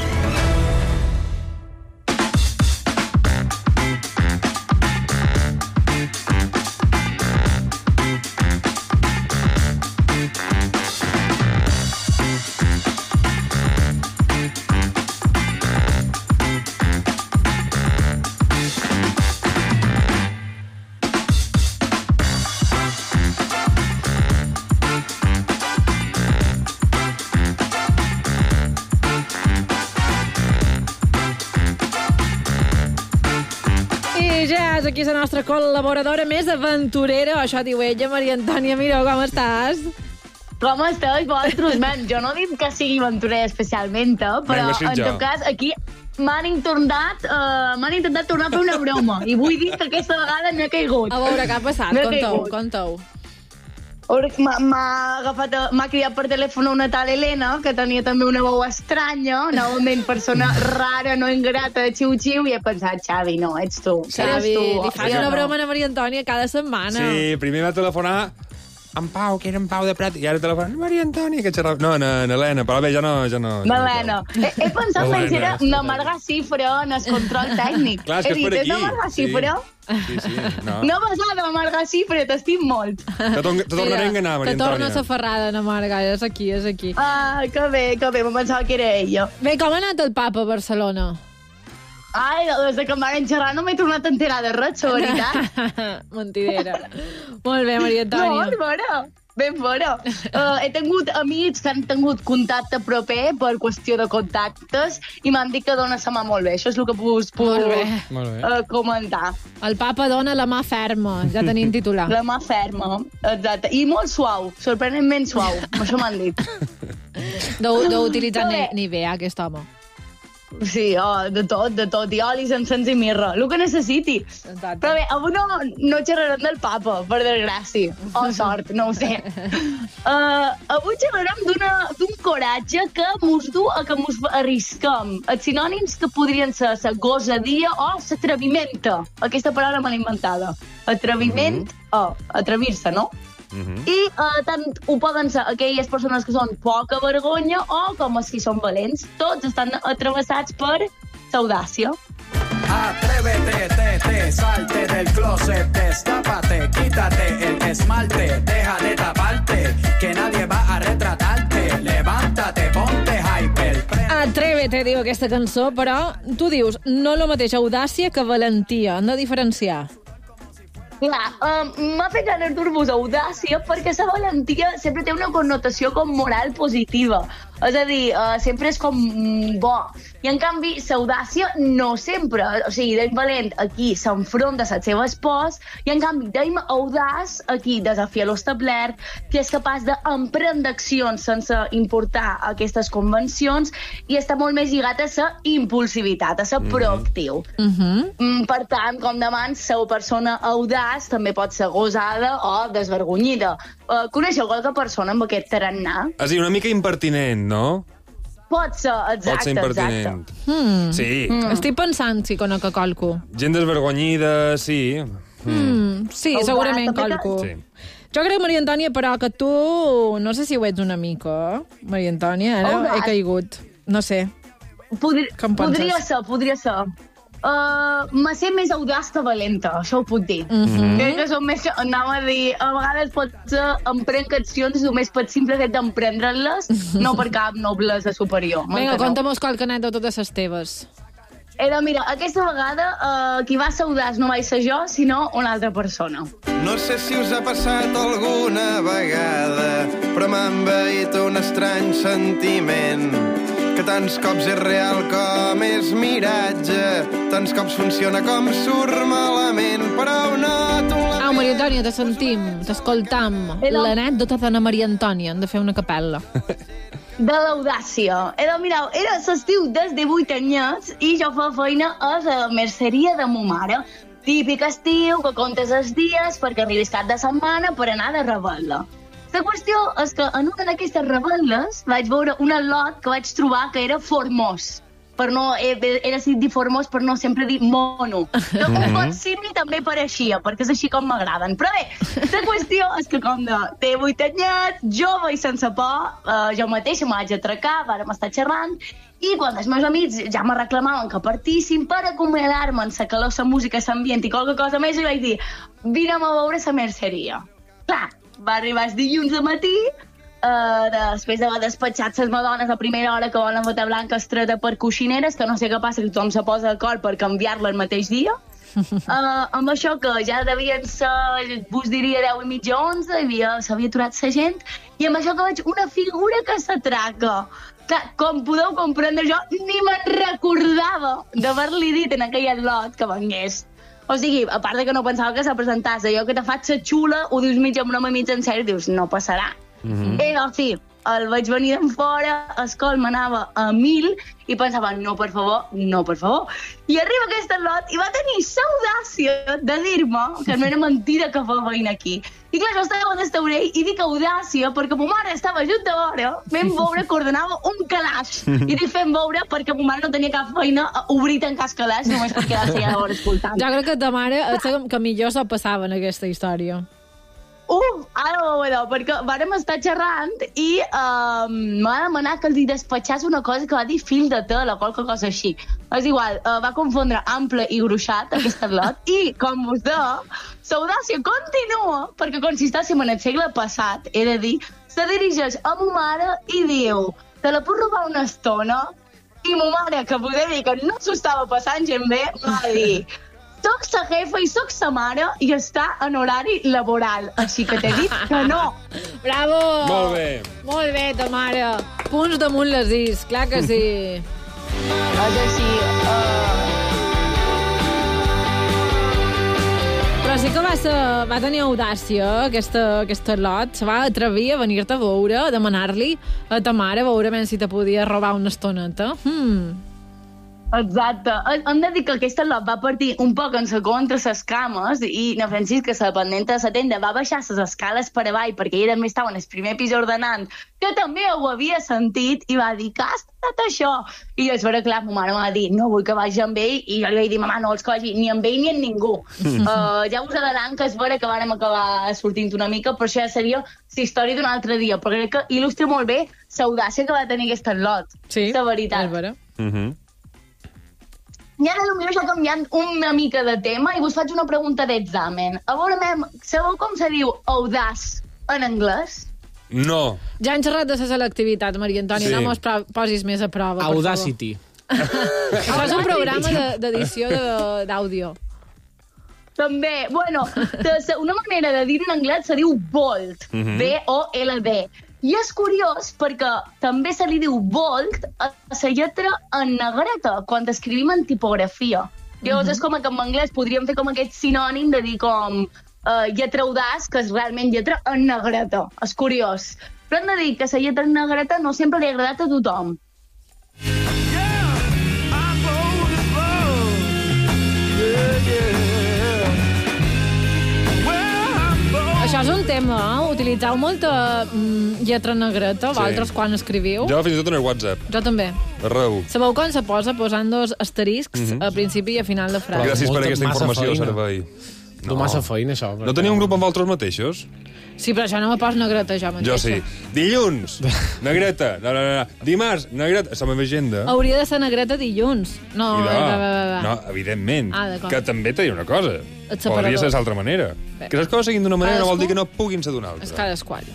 A: Aquí és la nostra col·laboradora més aventurera, això diu ella. Maria Antònia, mira, com estàs?
X: Com esteu, vosaltres? Ben, jo no dic que sigui aventurera especialment, eh? Però
D: Venga,
X: en tot cas, aquí m'han intentat, uh, m'han intentat tornar a fer una broma. I vull dir que aquesta vegada no he caigut.
A: A veure, què ha passat?
X: No
A: Contau, contau.
X: M'ha agafat, m'ha cridat per telèfon una tal Helena, que tenia també una veu estranya, novament persona rara, no ingrata, xiu-xiu, i he pensat, Xavi, no, ets tu.
A: Xavi,
X: tu,
A: li fas una broma a Maria Antònia cada setmana.
D: Sí, primer va telefonar en Pau, que era en Pau de Prat, i ara telefona Maria Antònia, que xerrava... No, en, en Helena, però bé, ja no... Ja no ja
X: Helena. No he, he pensat
D: Helena,
X: que era
D: sí.
X: una Marga Cifra en el control tècnic.
D: Clar, és que és per aquí.
X: He dit, és una Marga Cifra?
D: Sí, sí, no.
X: No passada, Marga Cifra, t'estim molt.
D: Te, te tornaré a enganar, Maria
A: Te torna
D: Antònia.
A: a ferrada, no, Marga, és aquí, és aquí.
X: Ah, que bé, que bé, me pensava que era ella.
A: Bé, com ha anat el papa a Barcelona?
X: Ai, des de que em van xerrar no m'he tornat a enterar de res, la veritat.
A: Mentidera. Molt bé, Maria Antònia.
X: No, fora. Ben fora. Uh, he tingut amics que han tingut contacte proper per qüestió de contactes i m'han dit que dona sa mà molt bé. Això és el que us puc uh, comentar.
A: El papa dona la mà ferma, ja tenim titular.
X: La mà ferma, exacte. I molt suau, sorprenentment suau. Això m'han dit.
A: Deu, deu utilitzar Nivea, aquest home.
X: Sí, oh, de tot, de tot. I olis, encens i mirra. El que necessiti. Exacte. Però bé, avui no, no xerrarem del papa, per desgràcia. O oh, sort, no ho sé. Uh, avui xerrarem d'un coratge que mos du a que mos arrisquem. Els sinònims que podrien ser la gosadia o l'atrevimenta. Aquesta paraula me l'he inventada. Atreviment, mm-hmm. o oh, atrevir-se, no? Mm-hmm. I uh, tant ho poden ser aquelles persones que són poca vergonya o com els que són valents. Tots estan atravessats per l'audàcia.
Y: Atrévete, te, te, salte del closet, destápate, quítate el esmalte, deja de taparte, que nadie va a retratarte, levántate, ponte hyper.
A: Atrévete, diu aquesta cançó, però tu dius no el mateix audàcia que valentia. Han de diferenciar.
X: Clar, um, m'ha fet ganes dur-vos audàcia perquè la valentia sempre té una connotació com moral positiva. És a dir, uh, sempre és com bo. I en canvi, l'audàcia no sempre. O sigui, deim valent, aquí s'enfronta a les seves pors, i en canvi, deim audaç, aquí desafia l'establert, que és capaç d'emprendre accions sense importar aquestes convencions, i està molt més lligat a la impulsivitat, a ser mm-hmm. proactiu. Mm-hmm. Per tant, com demans, la persona audaç també pot ser gosada o desvergonyida. Uh, coneixeu qualque persona amb aquest tarannà?
D: És a dir, una mica impertinent, no?
X: Pot ser, exacte,
D: Pot ser impertinent.
X: exacte.
A: Mm.
D: Sí.
A: Mm. Estic pensant si conec a qualcú.
D: Gent desvergonyida, sí.
A: Mm. Mm. Sí,
X: Audà,
A: segurament
X: també
A: qualcú.
D: Sí.
A: Jo crec, Maria Antònia, però que tu... No sé si ho ets una mica, Maria Antònia, ara
X: Audà.
A: he caigut. No sé.
X: Podri
A: Com penses?
X: podria ser, podria ser. Uh, me sé més audaç que valenta, això ho puc dir.
A: Mhm.
X: Crec que som més... Anava a dir, a vegades pot ser emprenc accions només per simple fet d'emprendre-les, no per cap noblesa superior.
A: Vinga,
X: M'enteneu?
A: conta'm qualque anècdota de les teves.
X: Era, mira, aquesta vegada uh, qui va ser audaç no vaig ser jo, sinó una altra persona.
K: No sé si us ha passat alguna vegada, però m'ha envaït un estrany sentiment, que tants cops és real com és miratge, tants cops funciona com surt malament, però ho noto...
A: Au, Maria Antònia, te sentim, t'escoltam. L'anècdota d'Anna Maria Antònia, hem de fer una capella.
X: De l'audàcia. Era, mireu, era l'estiu des de vuit anyets i jo feia feina a la merceria de ma mare. Típic estiu, que comptes els dies perquè arribis cap de setmana per anar de rebel·la. La qüestió és que en una d'aquestes rebel·les vaig veure un al·lot que vaig trobar que era formós. Per no, era dit dir formós per no sempre dir mono. Que un pot simni també pareixia, perquè és així com m'agraden. Però bé, la qüestió és que com de té vuit anyets, jove i sense por, eh, jo mateixa me vaig atracar, vàrem estar xerrant, i quan els meus amics ja me reclamaven que partíssim per acomiadar-me en la calor, la música, l'ambient i qualque cosa més, i vaig dir, vine'm a veure la merceria. Clar, va arribar el dilluns de matí, Uh, després d'haver despatxat les madones a primera hora que volen bata blanca estreta per coixineres, que no sé què passa, que tothom se posa d'acord per canviar-la el mateix dia. Uh, amb això que ja devien ser, vos diria, deu i mitja, onze, s'havia aturat la gent, i amb això que veig una figura que s'atraca. Clar, com podeu comprendre, jo ni me'n recordava d'haver-li dit en aquell lot que vengués. O sigui, a part de que no pensava que se presentàs, allò que te faig la xula, ho dius mig amb broma, mig en sèrio, dius, no passarà. Mm-hmm. I no, sí, el vaig venir d'en fora, el col m'anava a mil i pensava, no, per favor, no, per favor. I arriba aquest lot i va tenir l'audàcia de dir-me que no era mentida que feia veïna aquí. I clar, jo estava en el taulell i dic audàcia perquè ma mare estava just de vora, fent veure que ordenava un calaix. I dic fent veure perquè ma mare no tenia cap feina a obrir tant cas calaix només per quedar-se ja de vora escoltant.
A: Jo crec que ta mare és que millor se passava en aquesta història.
X: Uf, ara ho veureu, perquè vàrem estar xerrant i uh, m'ha demanat que els despatxés una cosa que va dir fil de tela o qualque cosa així. És igual, uh, va confondre ample i gruixat, aquest lot, i, com us deia, l'audàcia continua, perquè consistència en el segle passat, he de dir, se dirigeix a ma mare i diu, te la puc robar una estona? I ma mare, que poder dir que no s'ho estava passant gent bé, m'ha dit, soc sa jefa i soc sa mare i està en horari laboral, així que t'he dit que no.
A: Bravo!
D: Molt bé.
A: Molt bé, ta mare. Punts damunt les is, clar que sí.
X: És així. Uh...
A: Però sí que va, ser, va tenir audàcia, aquesta, aquesta lot. Se va atrevir a venir-te a veure, a demanar-li a ta mare a veure si te podia robar una estoneta. Hmm...
X: Exacte. Hem de dir que aquesta lot va partir un poc en la contra les cames i na Francisca, la dependenta de la tenda, va baixar les escales per avall perquè ella també estava en el primer pis ordenant, que també ho havia sentit i va dir, que ha estat això? I és vera, clar, ma mare m'ha dit, no vull que vagi amb ell, i jo li vaig dir, mama, no els cogi ni amb ell ni amb ningú. uh, ja us adelant que és vera que vàrem acabar sortint una mica, però això ja seria la història d'un altre dia, però crec que il·lustra molt bé l'audàcia que va tenir aquest lot.
A: Sí,
X: la veritat.
A: és vera.
D: Mhm.
X: I ara potser ja canviant una mica de tema i vos faig una pregunta d'examen. A veure, mem, sabeu com se diu audaç en anglès?
D: No.
A: Ja hem xerrat de la selectivitat, Maria Antònia.
D: Sí.
A: No mos pro posis més a prova, per
E: Audacity.
A: favor. Això és un programa d'edició d'àudio.
X: També, bueno, una manera de dir en anglès se diu bold,
D: Mhm.
X: B O L D. I és curiós perquè també se li diu bold a la lletra en negreta, quan escrivim en tipografia. Llavors és com que en anglès podríem fer com aquest sinònim de dir com uh, lletra audaç, que és realment lletra en negreta. És curiós. Però hem de dir que la lletra en negreta no sempre li ha agradat a tothom.
A: Això és un tema, eh? Utilitzeu molta mm, lletra negreta,
D: Sí.
A: vosaltres, quan escriviu.
D: Jo fins i tot en el WhatsApp.
A: Jo també.
D: Arreu.
A: Sabeu com se posa posant dos asteriscs
D: Mhm.
A: a principi i a final de frase?
D: Gràcies per
E: molta
D: aquesta
E: massa
D: informació,
E: feina.
D: servei.
E: No. Massa feina, això.
D: No teniu un grup amb vosaltres mateixos?
A: Sí, però això no me pots negreta, jo mateixa.
D: Jo sí. Dilluns, negreta. No, no, no. Dimarts, negreta. És la meva agenda.
A: Hauria de ser negreta dilluns. No,
D: I
A: va,
D: no,
A: va, va, va.
D: no, evidentment.
A: Ah, d'acord.
D: Que també t'he dit una cosa.
A: Et separador.
D: Podria ser d'altra manera.
A: Bé.
D: Que les coses siguin d'una manera
A: Cadascú...
D: no vol dir que no puguin ser d'una altra.
A: És cadasquall.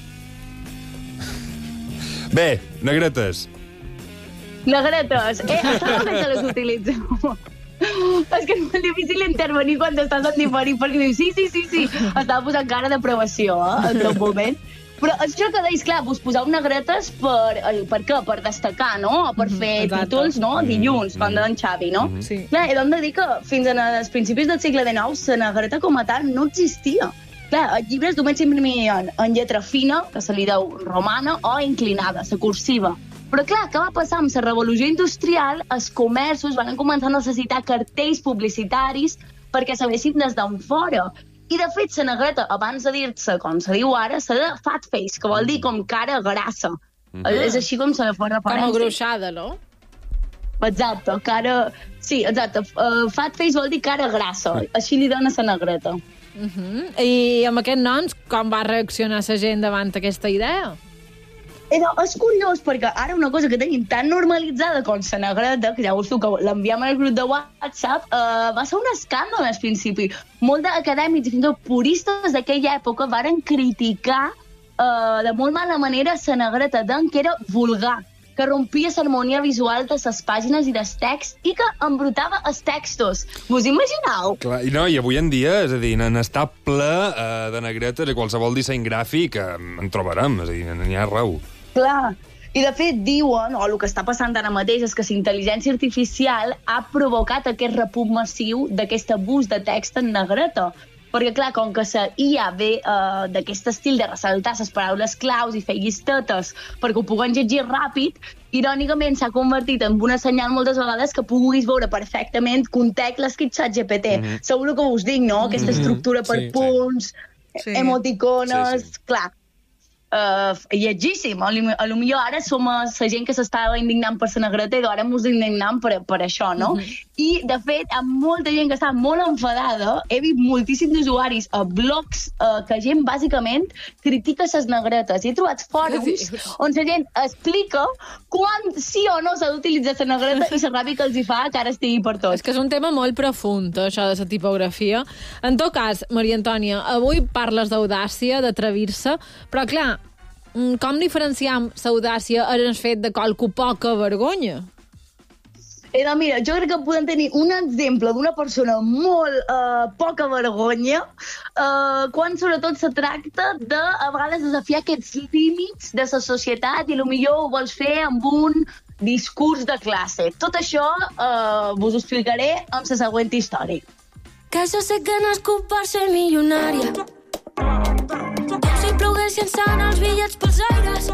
D: Bé, negretes.
X: Negretes. Eh, està bé que les utilitzeu. És que és molt difícil intervenir quan estàs en diferit, perquè dius, sí, sí, sí, sí. Estava posant cara d'aprovació, eh, en tot moment. Però això que deies, clar, vos poseu negretes per, per què? Per destacar, no? Per fer
A: Exacte.
X: títols, no? Dilluns, com deia en Xavi, no?
A: Sí.
X: Clar, i hem de dir que fins als principis del segle dinou la negreta com a tal no existia. Clar, els llibres només s'imprimien en lletra fina, que se li deu romana, o inclinada, la cursiva. Però clar, què va passar amb la revolució industrial? Els comerços van començar a necessitar cartells publicitaris perquè sabessin des d'on fora. I de fet, la negreta, abans de dir-se, com se diu ara, se de fat face, que vol dir com cara grassa. Mm-hmm. És així com se li fa referència.
A: Com a gruixada, no?
X: Exacte, cara... Sí, exacte. Uh, fat face vol dir cara grassa. Així li dona la negreta.
A: Uh-huh. I amb aquests noms, com va reaccionar la gent davant aquesta idea?
X: Era, és curiós, perquè ara una cosa que tenim tan normalitzada com la negreta, que ja veus tu que l'enviem al grup de WhatsApp, eh, va ser un escàndol al principi. Molts d'acadèmics i fins i tot puristes d'aquella època varen criticar eh, de molt mala manera la negreta, deien que era vulgar, que rompia l'harmonia visual de les pàgines i dels texts i que embrutava els textos. Vos imagineu?
D: Clar, i, no, I avui en dia, és a dir, n'està ple eh, de negretes i qualsevol disseny gràfic eh, en trobarem, és a dir, n'hi ha raó.
X: Clar, i de fet diuen, o el que està passant ara mateix, és que la intel·ligència artificial ha provocat aquest repunt massiu d'aquest abús de text en negreta. Perquè, clar, com que la I A ve uh, d'aquest estil de ressaltar les paraules claus i fer llistetes perquè ho puguen llegir ràpid, irònicament s'ha convertit en una senyal moltes vegades que puguis veure perfectament que un text l'ha escrit ChatGPT. Mm-hmm. Segur que us dic, no? Aquesta mm-hmm. estructura per sí, punts, sí. emoticones... Sí, sí. Clar, Uh, lletgíssim. A lo millor ara som la gent que s'estava indignant per la negreta i ara ens indignant per, per això, no? Mm-hmm. I, de fet, hi ha molta gent que està molt enfadada. He vist moltíssims usuaris a blogs uh, que gent, bàsicament, critica les negretes. I he trobat fòrums on la gent explica quan sí o no s'ha d'utilitzar la negreta i la ràbia que els hi fa que ara estigui per tot.
A: És que és un tema molt profund, això de la tipografia. En tot cas, Maria Antònia, avui parles d'audàcia, d'atrevir-se, però, clar, com diferenciam l'audàcia en el fet de qualque poca vergonya?
X: Eh, no, mira, jo crec que podem tenir un exemple d'una persona molt eh, poca vergonya eh, quan sobretot se tracta de, a vegades, desafiar aquests límits de la societat i potser ho vols fer amb un discurs de classe. Tot això eh, vos ho explicaré amb la següent història.
B: Que jo sé que no és nascut per ser milionària. Si ploguessin sant els bitllets pels aires.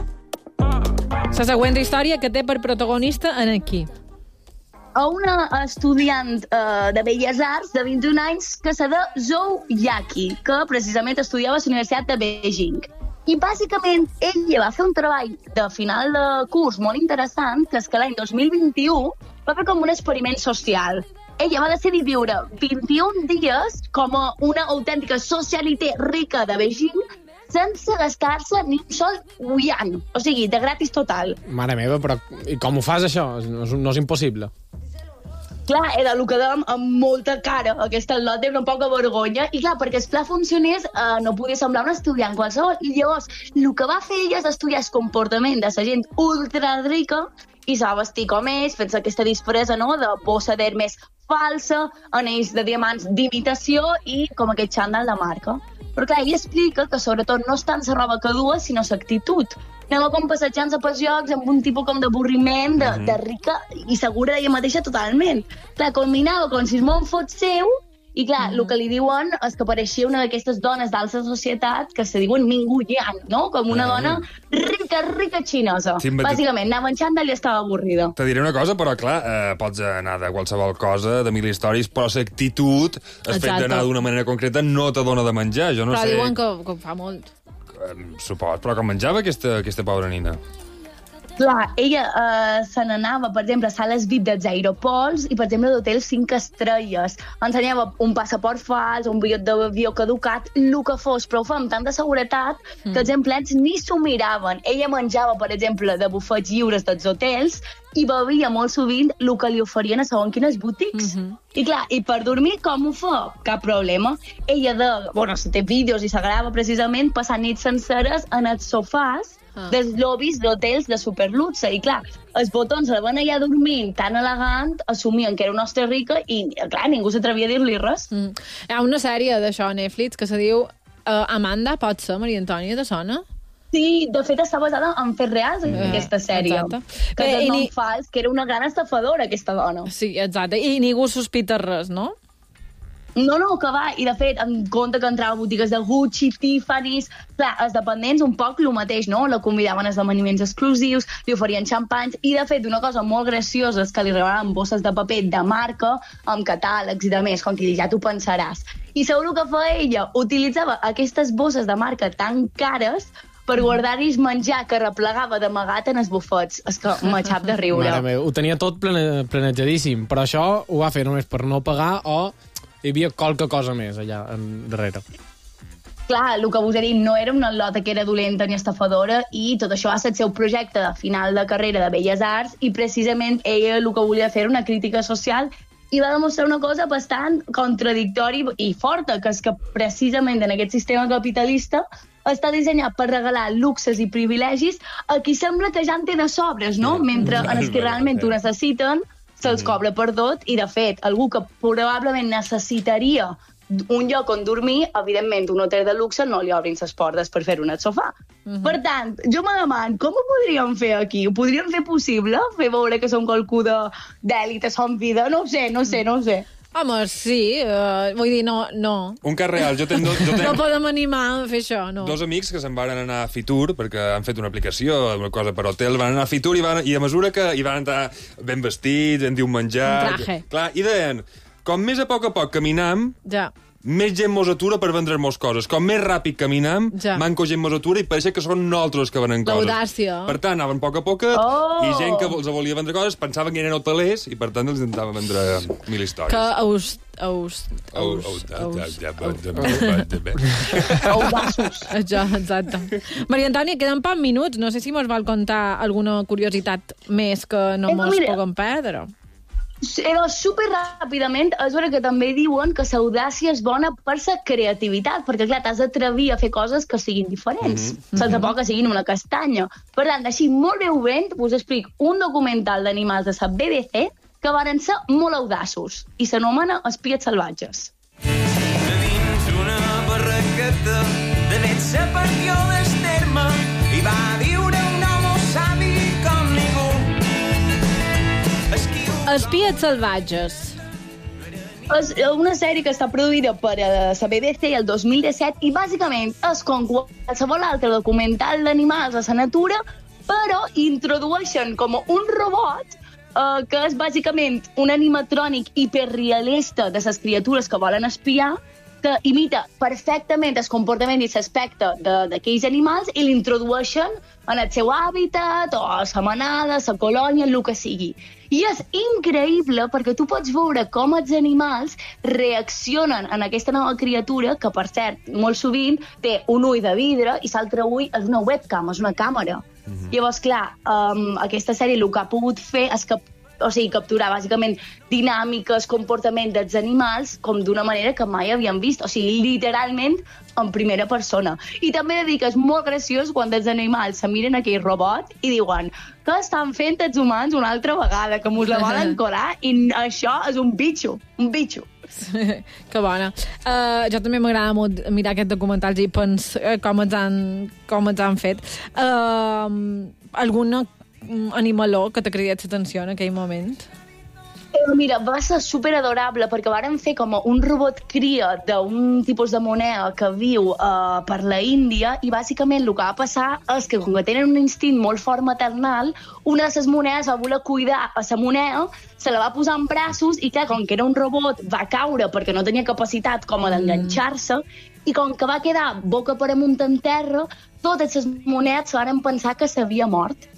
A: La següent història que té per protagonista en aquí.
X: A una estudiant uh, de Belles Arts de vint-i-un anys que se de Zhou Yaqi, que precisament estudiava a la Universitat de Beijing. I bàsicament ella va fer un treball de final de curs molt interessant, que és que l'any dos mil vint-i-u va fer com un experiment social. Ella va decidir viure vint-i-un dies com a una autèntica socialité rica de Beijing sense gastar-se ni un sol yuan. O sigui, de gratis total.
E: Mare meva, però i com ho fas, això? No és, no és impossible.
X: Clar, era el que dèiem amb molta cara. Aquesta lot té una poca vergonya. I clar, perquè el pla funcionés, eh, no podia semblar un estudiant qualsevol. I llavors, el que va fer ella és estudiar el comportament de la gent ultra rica i s'ha vestit com ells, fent aquesta disfressa, no?, de bossa d'Hermes falsa, anells de diamants d'imitació i com aquest xandall de marca. Però clar, ell explica que sobretot no és tant la roba que dua, sinó l'actitud. Anava com passejant-se pels llocs amb un tipus com d'avorriment, de, de rica i segura d'ella mateixa totalment. Clar, combinava com si el món fos seu i clar, el que li diuen és que pareixia una d'aquestes dones d'alta societat que se diuen Mingu Yan, no? Com una dona rica, rica xinesa. Sí, bàsicament, anava en xandall i estava avorrida.
D: Te diré una cosa, però clar, eh, pots anar de qualsevol cosa, de mil històries, però l'actitud, el fet d'anar d'una manera concreta, no te dona de menjar. Jo no
A: però
D: sé...
A: diuen que, que fa molt.
D: Eh, supos, però com menjava aquesta, aquesta pobra nina?
X: Clar, ella uh, se n'anava, per exemple, a sales V I P dels aeroports i, per exemple, d'hotels cinc estrelles. Ensenyava un passaport fals, un bitllet d'avió caducat, el que fos, però ho fa amb tanta seguretat que els empleats ni s'ho miraven. Ella menjava, per exemple, de bufets lliures dels hotels i bevia molt sovint el que li oferien a segons quines boutiques. Mm -hmm. I clar, i per dormir com ho fa? Cap problema. Ella de, bueno, se té vídeos i s'agrava precisament passant nits senceres en els sofàs ah. dels lobbies d'hotels de superluxe. I clar, els botons la van allà dormint tan elegant, assumien que era una hòstia rica i, clar, ningú s'atrevia a dir-li res.
A: Mm. Hi ha una sèrie d'això a Netflix que se diu uh, Amanda, pot ser, Maria Antònia, te sona?
X: Sí, de fet està basada en fets reals, eh, aquesta sèrie. Exacte. Que Bé, és el nom ni... fals, que era una gran estafadora, aquesta dona.
A: Sí, exacte. I ningú sospita res, no?
X: No, no, que va. I, de fet, en compte que entrava a botigues de Gucci, Tiffany's... Clar, els dependents un poc el mateix, no? La convidaven a esdeveniments exclusius, li oferien xampanys i, de fet, una cosa molt graciosa és que li regalaven bosses de paper de marca amb catàlegs i de més, com que ja t'ho pensaràs. I segur que fa ella, utilitzava aquestes bosses de marca tan cares per guardar-hi menjar que replegava d'amagat en els bufets. És que m'aixap de riure.
E: Mare meva, ho tenia tot plane, planejadíssim, però això ho va fer només per no pagar o hi havia qualque cosa més allà darrere.
X: Clar, el que vos he dit, no era una lota que era dolenta ni estafadora i tot això va ser el seu projecte de final de carrera de Belles Arts i precisament ella el que volia fer era una crítica social i va demostrar una cosa bastant contradictòria i forta, que és que precisament en aquest sistema capitalista està dissenyat per regalar luxes i privilegis a qui sembla que ja en té de sobres, no? Mentre en els que realment ho necessiten se'ls cobra per tot i, de fet, algú que probablement necessitaria un lloc on dormir, evidentment, un hotel de luxe no li obrin les portes per fer-ho en el sofà. Uh-huh. Per tant, jo me demano, com ho podríem fer aquí? Ho podríem fer possible? Fer veure que som qualcú d'èlit a son vida? No ho sé, no ho sé, no ho sé.
A: Home, sí, uh, vull dir, no, no.
D: Un cas real, jo tenc... Do, jo tenc
A: no podem animar a fer això, no.
D: Dos amics que se'n van anar a Fitur, perquè han fet una aplicació, una cosa per hotel, van anar a Fitur i, van, i a mesura que hi van entrar ben vestits, en diu menjar...
A: Un traje.
D: Clar, i deien, com més a poc a poc caminam...
A: Ja.
D: més gent mos atura per vendre-nos coses. Com més ràpid caminam, ja. manco gent mos atura i pareix que són nosaltres que venen coses.
A: L'audàcia.
D: Per tant, anaven a poc a poc oh. i gent que els volia vendre coses pensaven que eren hotelers i per tant els intentaven vendre mil històries.
A: Que us... Aus... Aus...
X: Audassos.
A: Exacte. Maria Antònia, queden pocs minuts. No sé si mos vol contar alguna curiositat més que no mos puguem perdre.
X: Però super ràpidament és vera que també diuen que l'audàcia és bona per la creativitat, perquè clar, t'has d'atrevir a fer coses que siguin diferents, mm-hmm. sense por que siguin una castanya. Per tant, així molt breument us explic un documental d'animals de la B B C que varen ser molt audaços i s'anomena Espies salvatges.
G: De dins una barraqueta de net se partió d'esterma i va viure un home savi com ningú.
A: Espies salvatges.
X: És una sèrie que està produïda per la B B C el dos mil disset i bàsicament és com qualsevol altre documental d'animals a la natura, però introdueixen com un robot eh, que és bàsicament un animatrònic hiperrealista de les criatures que volen espiar, que imita perfectament el comportament i l'aspecte d'aquells animals i l'introdueixen en el seu hàbitat, o a la manada, a la colònia, el que sigui. I és increïble perquè tu pots veure com els animals reaccionen en aquesta nova criatura, que, per cert, molt sovint té un ull de vidre i l'altre ull és una webcam, és una càmera. Mm-hmm. Llavors, clar, um, aquesta sèrie el que ha pogut fer és que o sigui, capturar bàsicament dinàmiques, comportament dels animals com d'una manera que mai havíem vist, o sigui, literalment en primera persona. I també he de dir que és molt graciós quan els animals se miren aquell robot i diuen que estan fent els humans una altra vegada, que mos la volen colar i això és un bitxo, un bitxo.
A: Que bona. Uh, jo també m'agrada molt mirar aquests documentals i pensar com els han, com els han fet. Uh, alguna animaló que t'ha cridat l'atenció en aquell moment?
X: Eh, mira, va ser super adorable perquè varen fer com un robot cria d'un tipus de moneda que viu uh, per la Índia i bàsicament el que va passar és que com que tenen un instint molt fort maternal, una de les monedes va voler cuidar a la moneda, se la va posar en braços i clar, com que era un robot va caure perquè no tenia capacitat com a d'enganxar-se i com que va quedar boca per amunt en terra, totes les monedes van pensar que s'havia mort.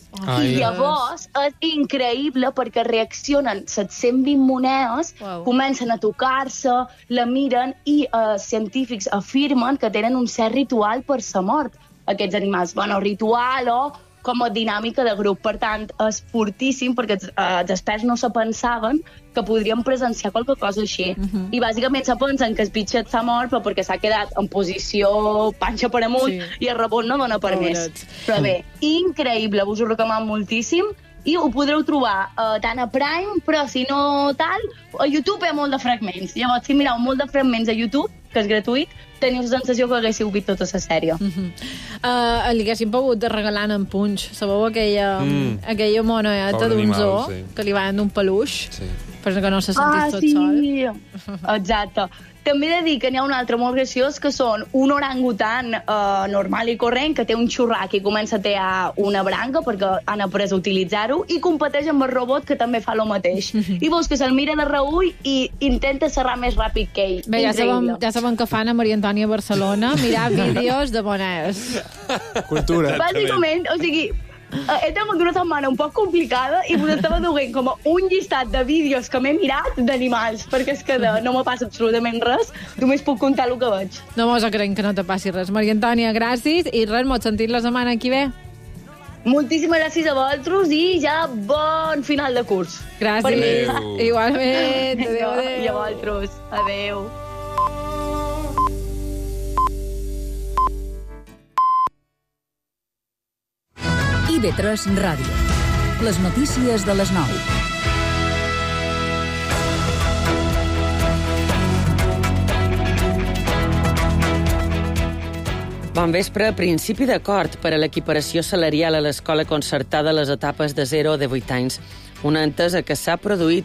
X: I llavors és increïble perquè reaccionen set-cents vint monedes, wow. comencen a tocar-se, la miren i eh, científics afirmen que tenen un cert ritual per sa mort, aquests animals. Bueno, ritual o com a dinàmica de grup. Per tant, és fortíssim perquè eh, els experts no se pensaven que podríem presenciar qualque cosa així. Uh-huh. I bàsicament se pensen que el bitxet s'ha mort però perquè s'ha quedat en posició panxa per amunt sí. i el rebot no dona per més. Però bé, increïble, us ho recoman moltíssim i ho podreu trobar eh, tant a Prime, però si no tal, a YouTube hi ha molt de fragments. Llavors, si mireu molt de fragments a YouTube, que és gratuït, teniu la sensació que haguéssiu vist tota la sèrie. Uh-huh.
A: uh, li haguéssim pogut regalar en punx. Sabeu aquella, mm. aquella moneta d'un zoo sí. que li van d'un peluix? Sí. Perquè no se sentís ah, tot sí. sol. Exacte. També he de dir que n'hi ha un altre molt graciós, que són un orangutan eh, normal i corrent, que té un xurrac i comença a tear una branca, perquè han après a utilitzar-ho, i competeix amb el robot, que també fa el mateix. I veus que se'l mira de reull i intenta serrar més ràpid que ell. Bé, ja sabem, ja sabem que fan a Maria Antònia a Barcelona, mirar vídeos de monedes.
E: Cultura.
X: Bàsicament, o sigui, he tingut una setmana un poc complicada i us estava duent com un llistat de vídeos que m'he mirat d'animals, perquè és que de, no me passa absolutament res, només puc contar el que veig.
A: No mos creiem que no te passi res. Maria Antònia, gràcies, i res, m'ho sentit la setmana que ve.
X: Moltíssimes gràcies a vosaltres i ja bon final de curs.
A: Gràcies. Adéu. Igualment. Adéu, adéu.
X: I a vosaltres. Adéu.
M: I V tres Ràdio. Les notícies de les nou.
H: Bon vespre. Principi d'acord per a l'equiparació salarial a l'escola concertada a les etapes de zero a de vuit anys. Una entesa que s'ha produït